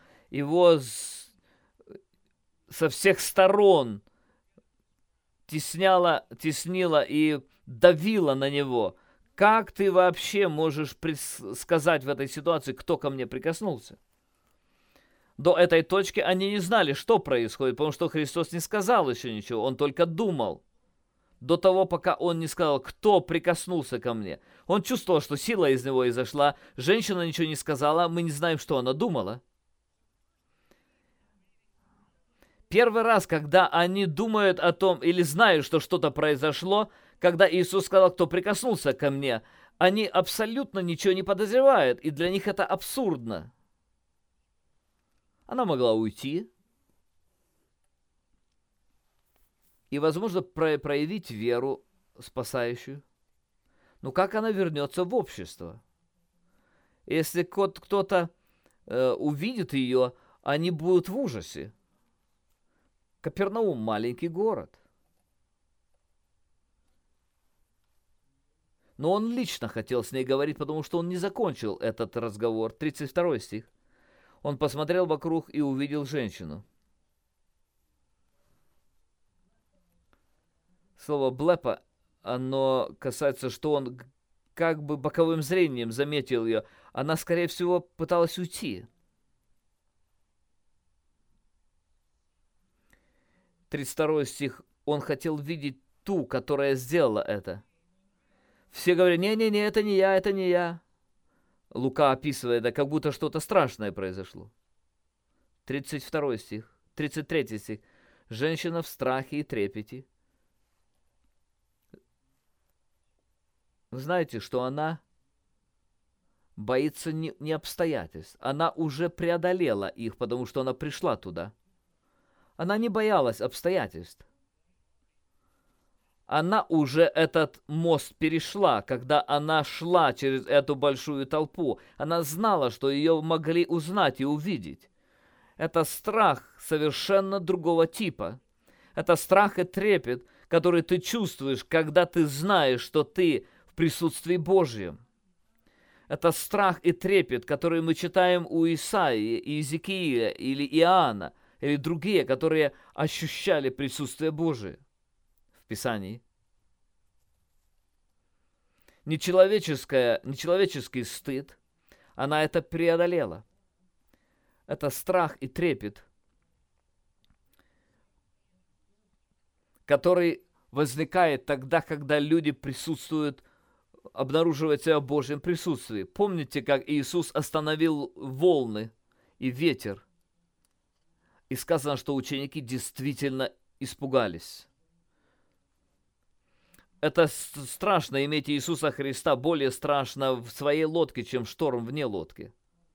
со всех сторон теснила и давила на него. Как ты вообще можешь сказать в этой ситуации, кто ко мне прикоснулся? До этой точки они не знали, что происходит, потому что Христос не сказал еще ничего, Он только думал. До того, пока Он не сказал, кто прикоснулся ко мне. Он чувствовал, что сила из него изошла, женщина ничего не сказала, мы не знаем, что она думала. Первый раз, когда они думают о том или знают, что что-то произошло, когда Иисус сказал, кто прикоснулся ко мне, они абсолютно ничего не подозревают, и для них это абсурдно. Она могла уйти и, возможно, проявить веру спасающую. Но как она вернется в общество? Если кто-то увидит ее, они будут в ужасе. Капернаум – маленький город. Но он лично хотел с ней говорить, потому что он не закончил этот разговор. 32 стих. Он посмотрел вокруг и увидел женщину. Слово «блепа», оно касается, что он как бы боковым зрением заметил ее. Она, скорее всего, пыталась уйти. 32 стих. Он хотел видеть ту, которая сделала это. Все говорят, не-не-не, это не я, это не я. Лука описывает, да, как будто что-то страшное произошло. 32 стих, 33 стих. Женщина в страхе и трепете. Вы знаете, что она боится не обстоятельств. Она уже преодолела их, потому что она пришла туда. Она не боялась обстоятельств. Она уже этот мост перешла, когда она шла через эту большую толпу. Она знала, что ее могли узнать и увидеть. Это страх совершенно другого типа. Это страх и трепет, который ты чувствуешь, когда ты знаешь, что ты в присутствии Божьем. Это страх и трепет, который мы читаем у Исаии, Иезекииля или Иоанна, или другие, которые ощущали присутствие Божие в Писании. Нечеловеческий стыд, она это преодолела. Это страх и трепет, который возникает тогда, когда люди присутствуют, обнаруживают себя в Божьем присутствии. Помните, как Иисус остановил волны и ветер? И сказано, что ученики действительно испугались. Это страшно иметь Иисуса Христа, более страшно в своей лодке, чем шторм вне лодки.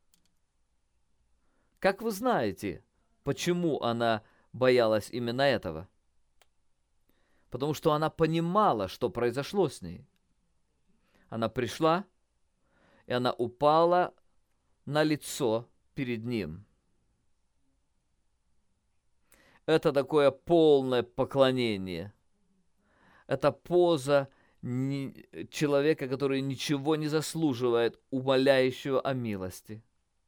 Как вы знаете, почему она боялась именно этого? Потому что она понимала, что произошло с ней. Она пришла, и она упала на лицо перед ним. Это такое полное поклонение. Это поза человека, который ничего не заслуживает, умоляющего о милости.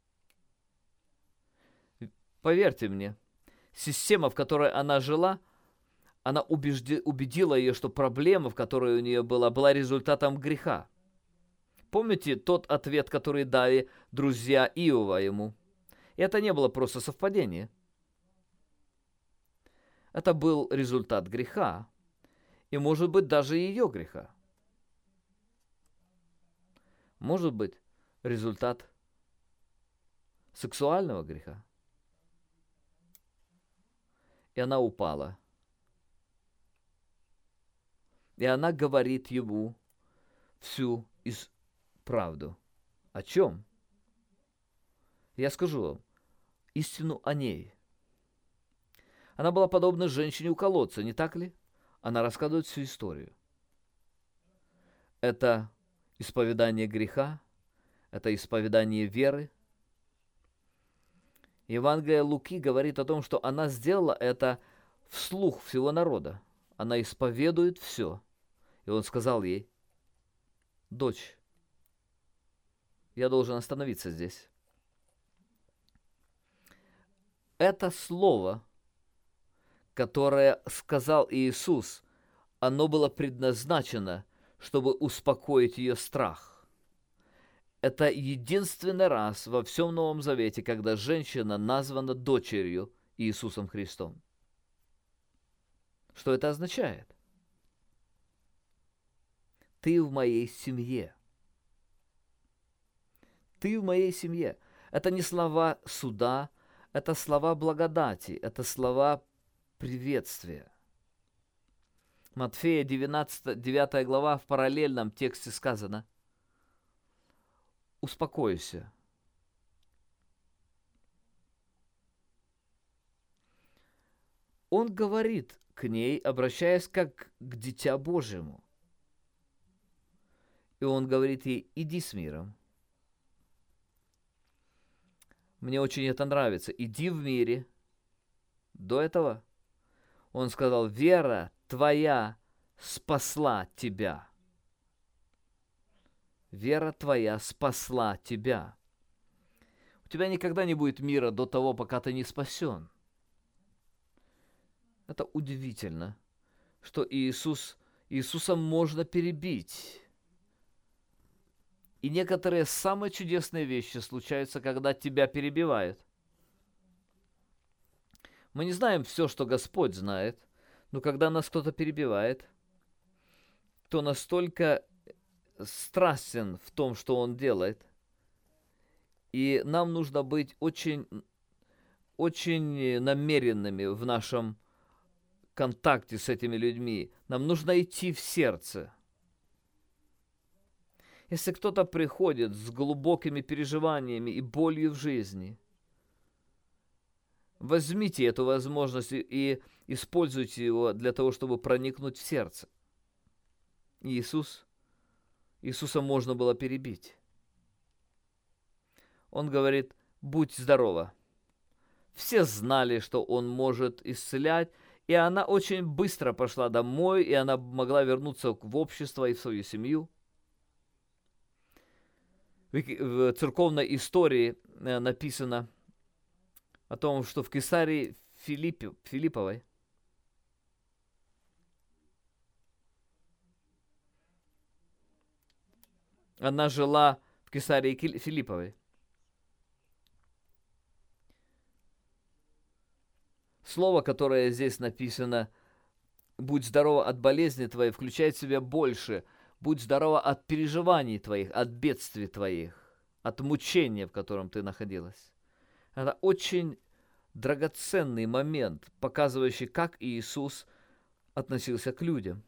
Поверьте мне, система, в которой она жила, она убедила ее, что проблема, в которой у нее была результатом греха. Помните тот ответ, который дали друзья Иова ему? И это не было просто совпадение. Это был результат греха. И, может быть, даже ее греха. Может быть, результат сексуального греха. И она упала. И она говорит ему всю правду. О чем? Я скажу вам истину о ней. Она была подобна женщине у колодца, не так ли? Она рассказывает всю историю. Это исповедание греха, это исповедание веры. Евангелие Луки говорит о том, что она сделала это вслух всего народа. Она исповедует все. И он сказал ей: дочь, я должен остановиться здесь. Это слово, которое сказал Иисус, оно было предназначено, чтобы успокоить ее страх. Это единственный раз во всем Новом Завете, когда женщина названа дочерью Иисусом Христом. Что это означает? Ты в моей семье. Ты в моей семье. Это не слова суда, это слова благодати, это слова приветствие. Матфея 9 глава в параллельном тексте сказано: «Успокойся». Он говорит к ней, обращаясь как к Дитя Божьему. И он говорит ей: «Иди с миром». Мне очень это нравится. «Иди в мире». До этого он сказал: «Вера твоя спасла тебя». Вера твоя спасла тебя. У тебя никогда не будет мира до того, пока ты не спасен. Это удивительно, что Иисуса можно перебить. И некоторые самые чудесные вещи случаются, когда тебя перебивают. Мы не знаем все, что Господь знает, но когда нас кто-то перебивает, то настолько страстен в том, что он делает, и нам нужно быть очень, очень намеренными в нашем контакте с этими людьми. Нам нужно идти в сердце. Если кто-то приходит с глубокими переживаниями и болью в жизни, возьмите эту возможность и используйте его для того, чтобы проникнуть в сердце. Иисуса можно было перебить. Он говорит: будь здорова. Все знали, что он может исцелять, и она очень быстро пошла домой, и она могла вернуться в общество и в свою семью. В церковной истории написано о том, что в Кесарии Филипповой она жила в Кесарии Филипповой. Слово, которое здесь написано «будь здорова от болезни твоей», включает в себя больше «будь здорова от переживаний твоих, от бедствий твоих, от мучения, в котором ты находилась». Это очень драгоценный момент, показывающий, как Иисус относился к людям.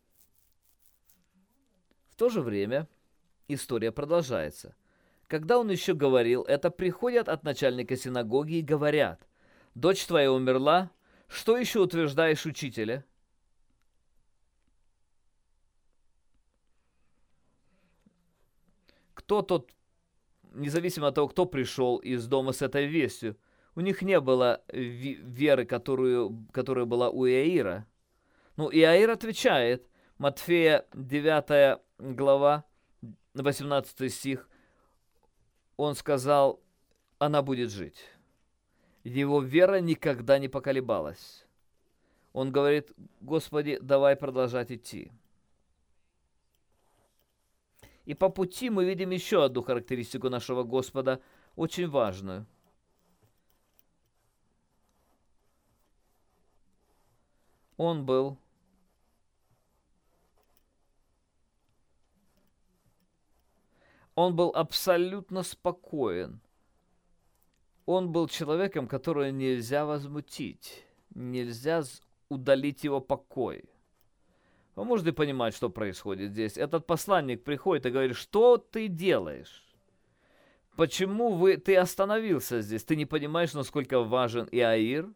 В то же время история продолжается. Когда он еще говорил это, приходят от начальника синагоги и говорят: «Дочь твоя умерла, что еще утверждаешь учителя?» Кто тот, независимо от того, кто пришел из дома с этой вестью, у них не было веры, которая была у Иаира. Ну, Иаир отвечает, Матфея 9 глава, 18 стих, он сказал: она будет жить. Его вера никогда не поколебалась. Он говорит: Господи, давай продолжать идти. И по пути мы видим еще одну характеристику нашего Господа, очень важную. Он был абсолютно спокоен. Он был человеком, которого нельзя возмутить, нельзя удалить его покой. Вы можете понимать, что происходит здесь. Этот посланник приходит и говорит: что ты делаешь? Почему ты остановился здесь? Ты не понимаешь, насколько важен Иаир?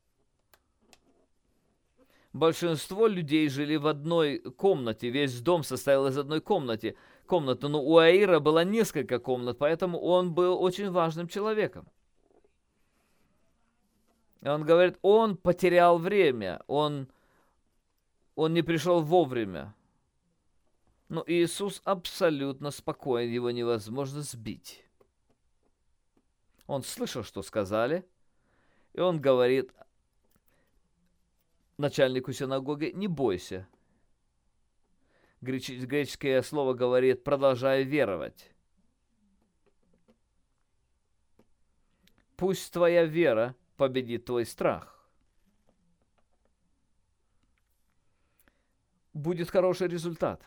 Большинство людей жили в одной комнате, весь дом состоял из одной комнаты, но у Иаира было несколько комнат, поэтому он был очень важным человеком. И он говорит, он потерял время, он не пришел вовремя. Но Иисус абсолютно спокоен, его невозможно сбить. Он слышал, что сказали, и он говорит начальнику синагоги: не бойся. Греческое слово говорит: продолжай веровать. Пусть твоя вера победит твой страх. Будет хороший результат.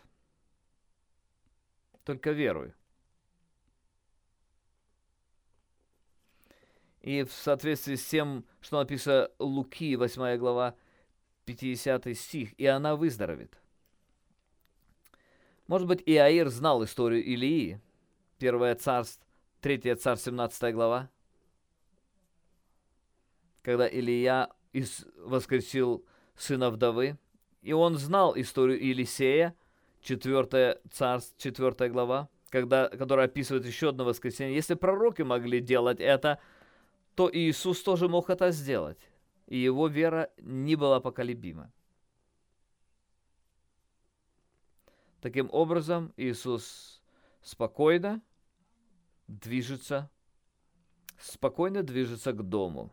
Только веруй. И в соответствии с тем, что написано Луки, 8 глава, 50 стих, и она выздоровеет. Может быть, Иаир знал историю Илии, 1 Царств, 3 Царств, 17 глава, когда Илия воскресил сына вдовы, и он знал историю Елисея, 4 Царств, 4 глава, которая описывает еще одно воскресенье. Если пророки могли делать это, то Иисус тоже мог это сделать, и его вера не была поколебима. Таким образом, Иисус спокойно движется к дому.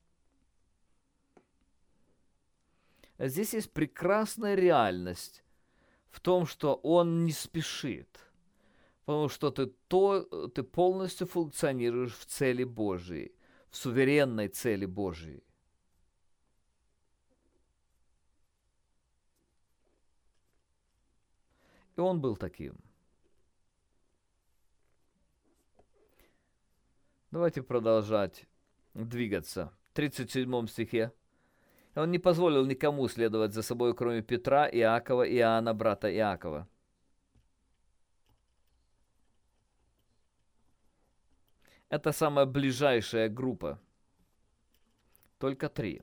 Здесь есть прекрасная реальность в том, что Он не спешит, потому что ты полностью функционируешь в цели Божией, в суверенной цели Божией. И он был таким. Давайте продолжать двигаться. В 37 стихе. Он не позволил никому следовать за собой, кроме Петра, Иакова и Иоанна, брата Иакова. Это самая ближайшая группа. Только 3.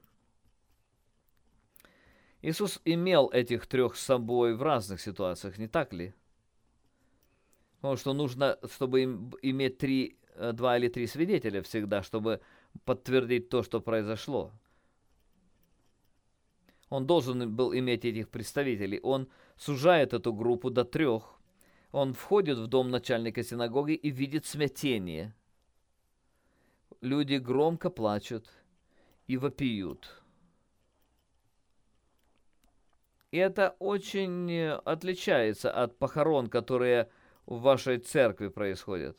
Иисус имел этих 3 с собой в разных ситуациях, не так ли? Потому что нужно, чтобы иметь 2 или 3 свидетеля всегда, чтобы подтвердить то, что произошло. Он должен был иметь этих представителей. Он сужает эту группу до 3. Он входит в дом начальника синагоги и видит смятение. Люди громко плачут и вопиют. И это очень отличается от похорон, которые в вашей церкви происходят.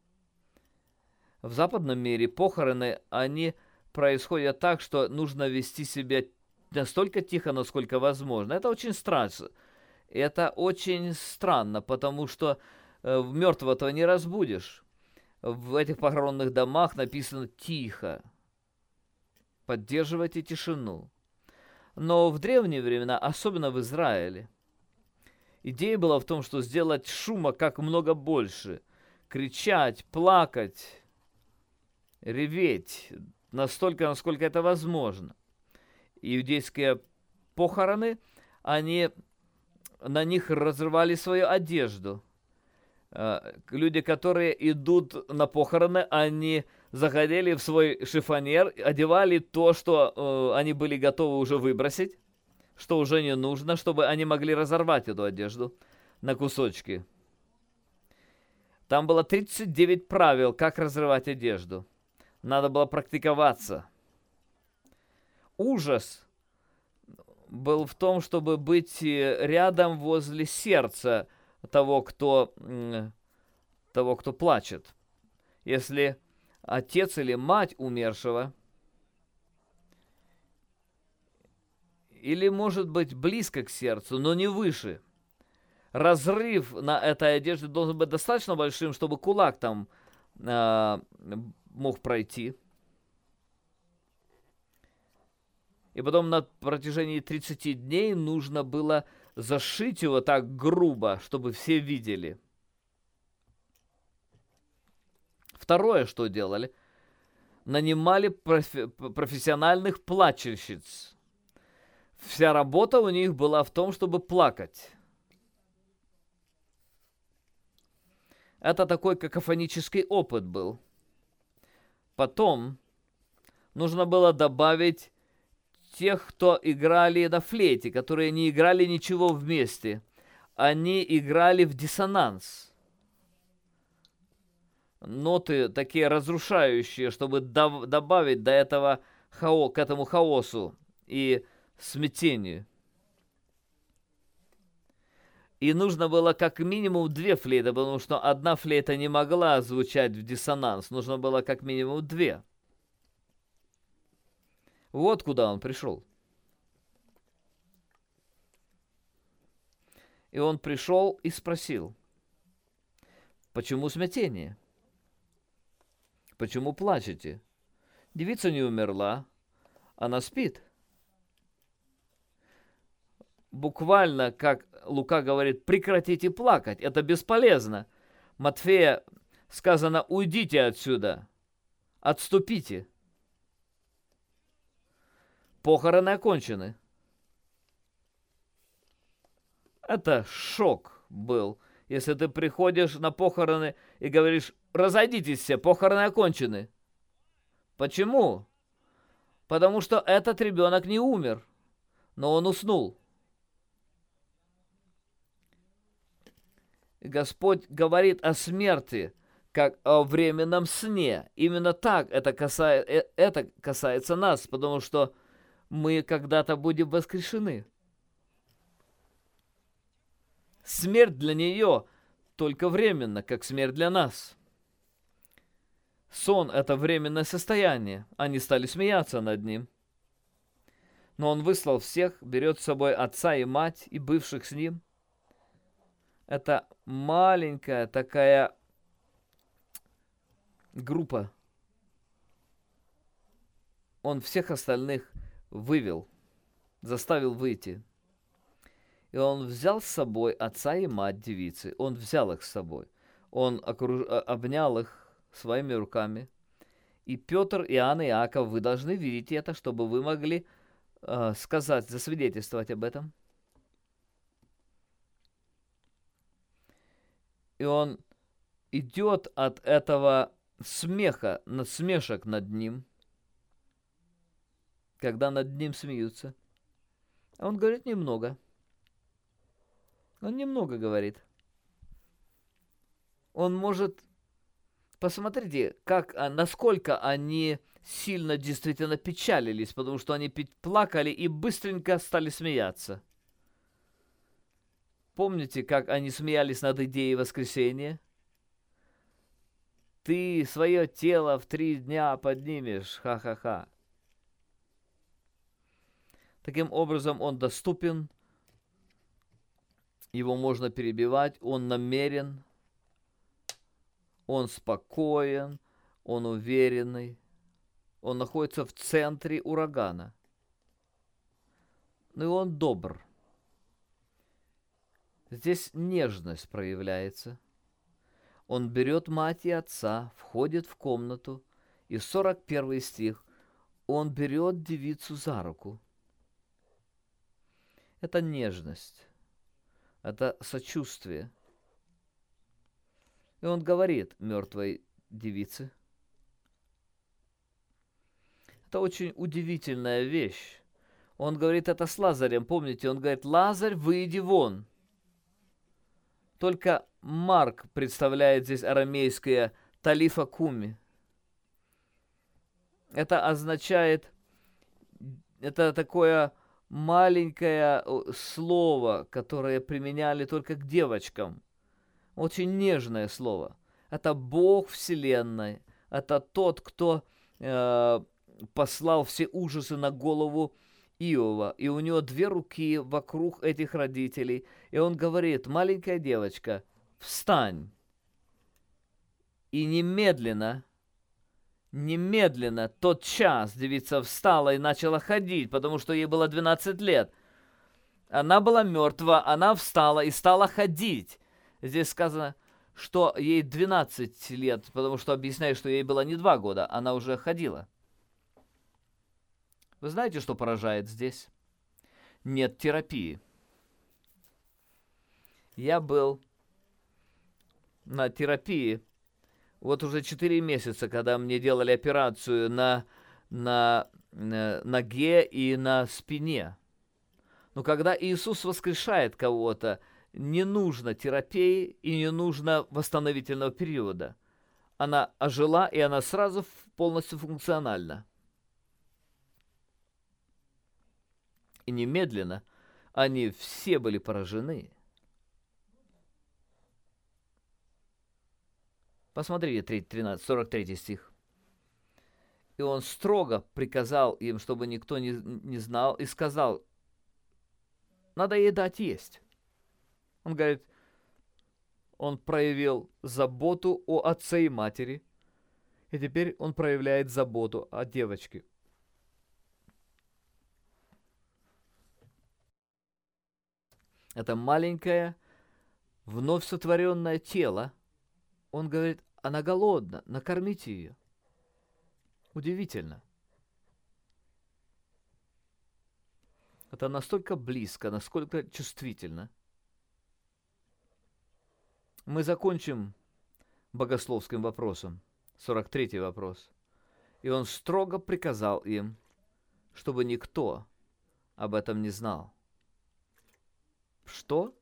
В западном мире похороны, они происходят так, что нужно вести себя настолько тихо, насколько возможно. Это очень страшно. Это очень странно, потому что мертвого-то не разбудишь. В этих похоронных домах написано «тихо». Поддерживайте тишину. Но в древние времена, особенно в Израиле, идея была в том, что сделать шума как много больше. Кричать, плакать, реветь настолько, насколько это возможно. Иудейские похороны, на них разрывали свою одежду. Люди, которые идут на похороны, они заходили в свой шифонер, одевали то, что они были готовы уже выбросить, что уже не нужно, чтобы они могли разорвать эту одежду на кусочки. Там было 39 правил, как разрывать одежду. Надо было практиковаться. Ужас был в том, чтобы быть рядом возле сердца того, кто плачет. Если отец или мать умершего, или, может быть, близко к сердцу, но не выше, разрыв на этой одежде должен быть достаточно большим, чтобы кулак там мог пройти. И потом на протяжении 30 дней нужно было зашить его так грубо, чтобы все видели. Второе, что делали, нанимали профессиональных плачущиц. Вся работа у них была в том, чтобы плакать. Это такой какофонический опыт был. Потом нужно было добавить тех, кто играли на флейте, которые не играли ничего вместе. Они играли в диссонанс. Ноты такие разрушающие, чтобы добавить до этого к этому хаосу и смятению. И нужно было как минимум 2 флейты, потому что одна флейта не могла звучать в диссонанс. Нужно было как минимум 2. Вот куда он пришел. И он пришел и спросил: почему смятение? Почему плачете? Девица не умерла, она спит. Буквально, как Лука говорит, прекратите плакать, это бесполезно. Матфея сказано, уйдите отсюда, отступите. Похороны окончены. Это шок был, если ты приходишь на похороны и говоришь, разойдитесь все, похороны окончены. Почему? Потому что этот ребенок не умер, но он уснул. Господь говорит о смерти, как о временном сне. Именно так это касается нас, потому что мы когда-то будем воскрешены. Смерть для нее только временно, как смерть для нас. Сон – это временное состояние. Они стали смеяться над ним. Но он выслал всех, берет с собой отца и мать, и бывших с ним. Это маленькая такая группа. Он всех остальных вывел, заставил выйти. И он взял с собой отца и мать девицы. Он взял их с собой. Он обнял их своими руками. И Петр, Иоанн и Иаков, вы должны видеть это, чтобы вы могли сказать, засвидетельствовать об этом. И он идет от этого смеха, насмешек над ним, когда над ним смеются. А он говорит немного. Он немного говорит. Он может... Посмотрите, насколько они сильно действительно печалились, потому что они плакали и быстренько стали смеяться. Помните, как они смеялись над идеей воскресения? Ты свое тело в 3 дня поднимешь, ха-ха-ха. Таким образом, он доступен, его можно перебивать, он намерен, он спокоен, он уверенный, он находится в центре урагана. Ну и он добр. Здесь нежность проявляется. Он берет мать и отца, входит в комнату, и 41 стих, он берет девицу за руку. Это нежность, это сочувствие. И он говорит мертвой девице. Это очень удивительная вещь. Он говорит это с Лазарем. Помните, он говорит, Лазарь, выйди вон. Только Марк представляет здесь арамейское талифа куми. Это означает, это такое маленькое слово, которое применяли только к девочкам. Очень нежное слово. Это Бог Вселенной. Это тот, кто послал все ужасы на голову Иова. И у него 2 руки вокруг этих родителей. И он говорит, маленькая девочка, встань. И немедленно, тотчас девица встала и начала ходить, потому что ей было 12 лет. Она была мертва, она встала и стала ходить. Здесь сказано, что ей 12 лет, потому что объясняет, что ей было не 2 года, она уже ходила. Вы знаете, что поражает здесь? Нет терапии. Я был на терапии вот уже 4 месяца, когда мне делали операцию на ноге и на спине. Но когда Иисус воскрешает кого-то, не нужно терапии и не нужно восстановительного периода. Она ожила, и она сразу полностью функциональна. И немедленно они все были поражены. Посмотрите 43 стих. И он строго приказал им, чтобы никто не знал, и сказал, надо ей дать есть. Он говорит, он проявил заботу о отце и матери. И теперь он проявляет заботу о девочке. Это маленькое, вновь сотворенное тело. Он говорит, она голодна, накормите ее. Удивительно. Это настолько близко, насколько чувствительно. Мы закончим богословским вопросом. 43-й вопрос. И он строго приказал им, чтобы никто об этом не знал. Что?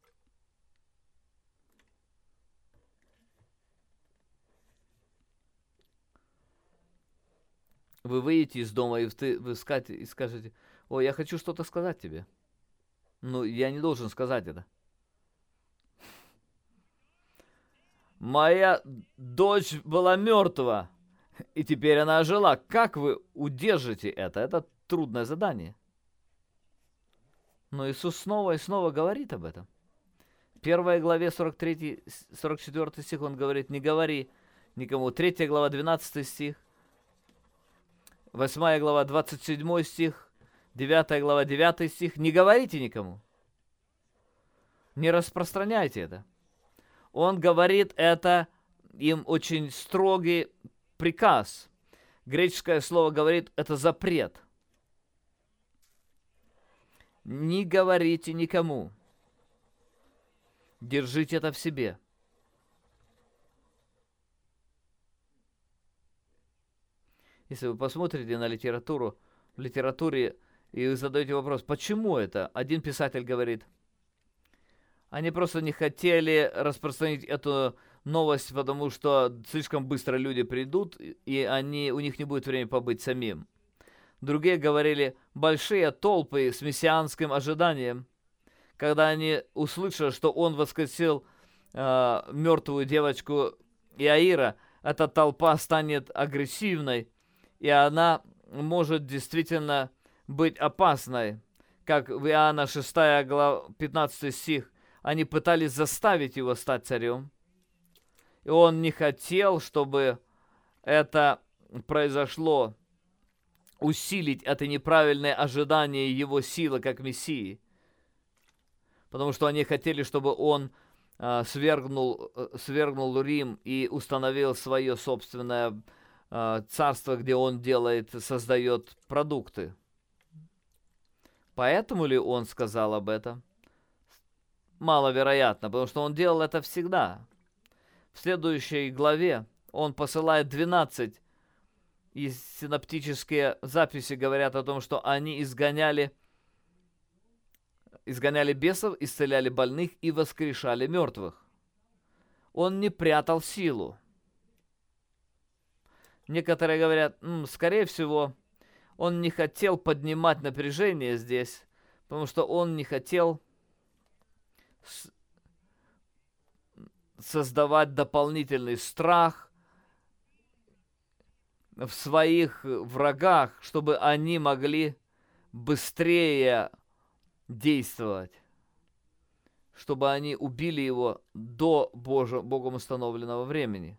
Вы выйдете из дома, и вы скажете, ой, я хочу что-то сказать тебе. Ну, я не должен сказать это. Моя дочь была мертва, и теперь она ожила. Как вы удержите это? Это трудное задание. Но Иисус снова и снова говорит об этом. В 1 главе 44 стих он говорит, не говори никому. 3 глава 12 стих. 8 глава 27 стих. 9 глава 9 стих. Не говорите никому. Не распространяйте это. Он говорит это, им очень строгий приказ. Греческое слово говорит, это запрет. Не говорите никому. Держите это в себе. Если вы посмотрите на литературу, в литературе, и вы задаете вопрос, почему это? Один писатель говорит, они просто не хотели распространить эту новость, потому что слишком быстро люди придут, и у них не будет времени побыть самим. Другие говорили, большие толпы с мессианским ожиданием, когда они услышат, что он воскресил мертвую девочку Иаира, эта толпа станет агрессивной, и она может действительно быть опасной. Как в Иоанна 6 глава 15 стих, они пытались заставить его стать царем, и он не хотел, чтобы это произошло, усилить это неправильное ожидание его силы как Мессии, потому что они хотели, чтобы он свергнул Рим и установил свое собственное царство, где он создает продукты. Поэтому ли он сказал об этом? Маловероятно, потому что он делал это всегда. В следующей главе он посылает 12, и синоптические записи говорят о том, что они изгоняли бесов, исцеляли больных и воскрешали мертвых. Он не прятал силу. Некоторые говорят, скорее всего, он не хотел поднимать напряжение здесь, потому что он не хотел создавать дополнительный страх в своих врагах, чтобы они могли быстрее действовать, чтобы они убили его до Богом установленного времени.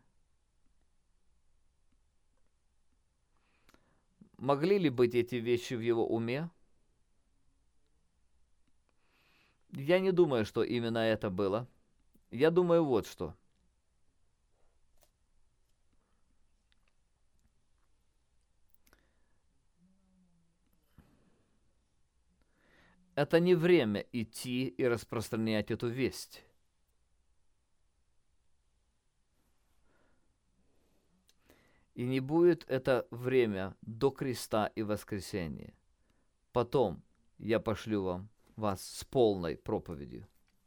Могли ли быть эти вещи в его уме? Я не думаю, что именно это было. Я думаю, вот что. Это не время идти и распространять эту весть. И не будет это время до креста и воскресения. Потом я пошлю вас с полной проповедью.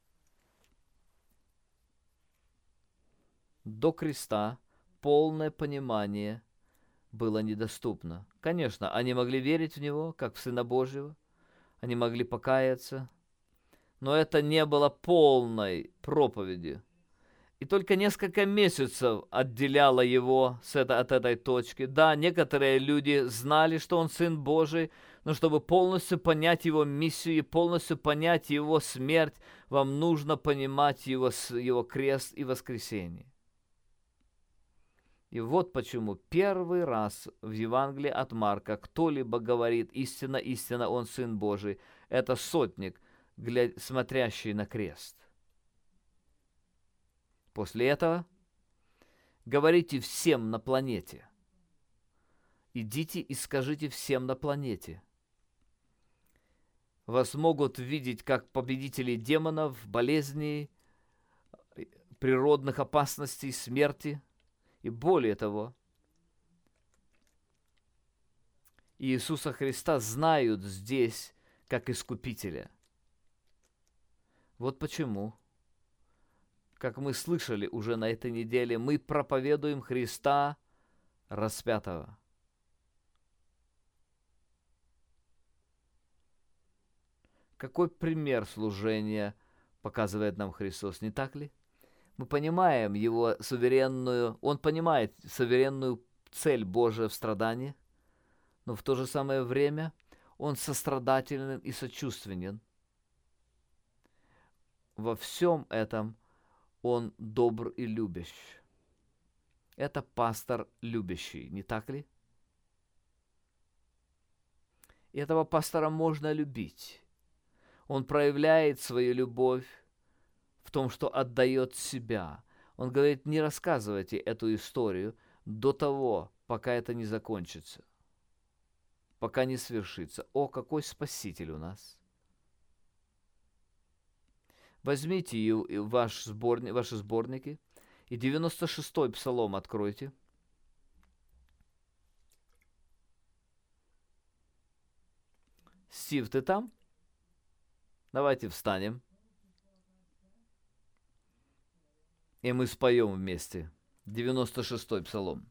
До креста полное понимание было недоступно. Конечно, они могли верить в Него, как в Сына Божьего, они могли покаяться, но это не было полной проповедью. И только несколько месяцев отделяло его от этой точки. Да, некоторые люди знали, что он Сын Божий, но чтобы полностью понять его миссию и полностью понять его смерть, вам нужно понимать его крест и воскресение. И вот почему первый раз в Евангелии от Марка кто-либо говорит «истинно, истинно, Он Сын Божий», это сотник, смотрящий на крест. После этого говорите всем на планете. Идите и скажите всем на планете. Вас могут видеть как победителей демонов, болезней, природных опасностей, смерти. И более того, Иисуса Христа знают здесь как Искупителя. Вот почему, как мы слышали уже на этой неделе, мы проповедуем Христа распятого. Какой пример служения показывает нам Христос, не так ли? Мы понимаем Его суверенную, Он понимает суверенную цель Божия в страдании, но в то же самое время Он сострадателен и сочувственен. Во всем этом Он добр и любящ. Это пастор любящий, не так ли? И этого пастора можно любить. Он проявляет свою любовь в том, что отдает себя. Он говорит, не рассказывайте эту историю до того, пока это не закончится, пока не свершится. О, какой Спаситель у нас! Возьмите ваши сборники и 96-й Псалом откройте. Стив, ты там? Давайте встанем. И мы споем вместе 96-й Псалом.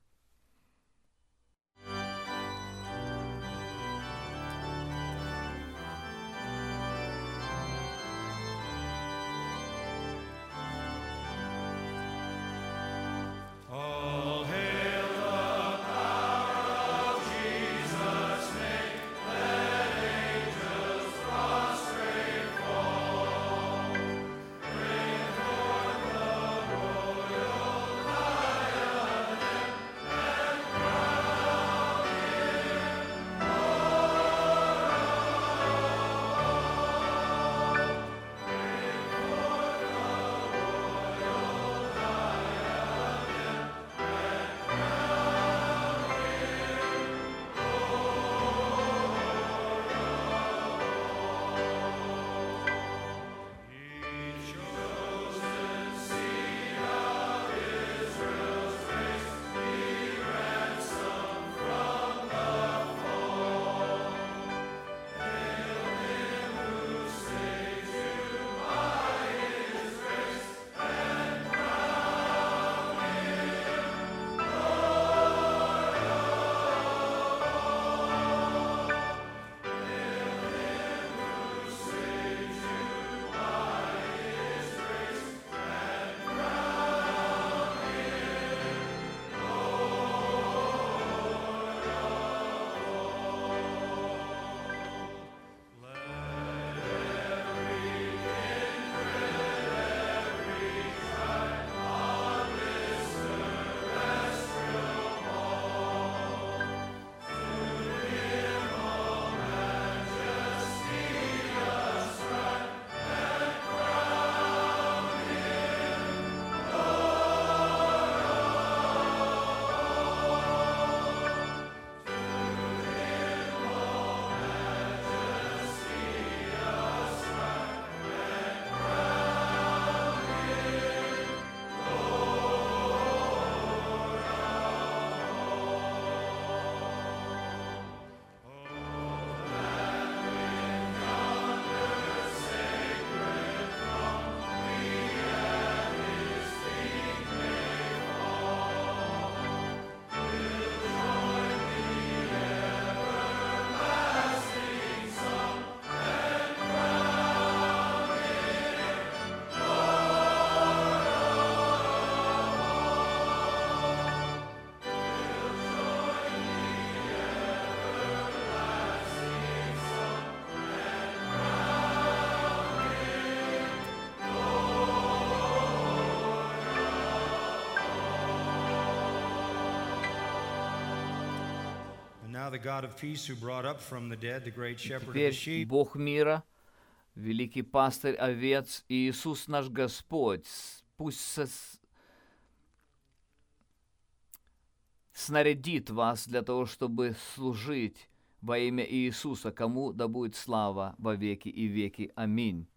Now the God of peace who brought up from the dead the great shepherd of the Теперь sheep, Бог мира, великий пастырь овец и Иисус наш Господь, пусть снарядит вас для того, чтобы служить во имя Иисуса, кому да будет слава во веки и веки. Аминь.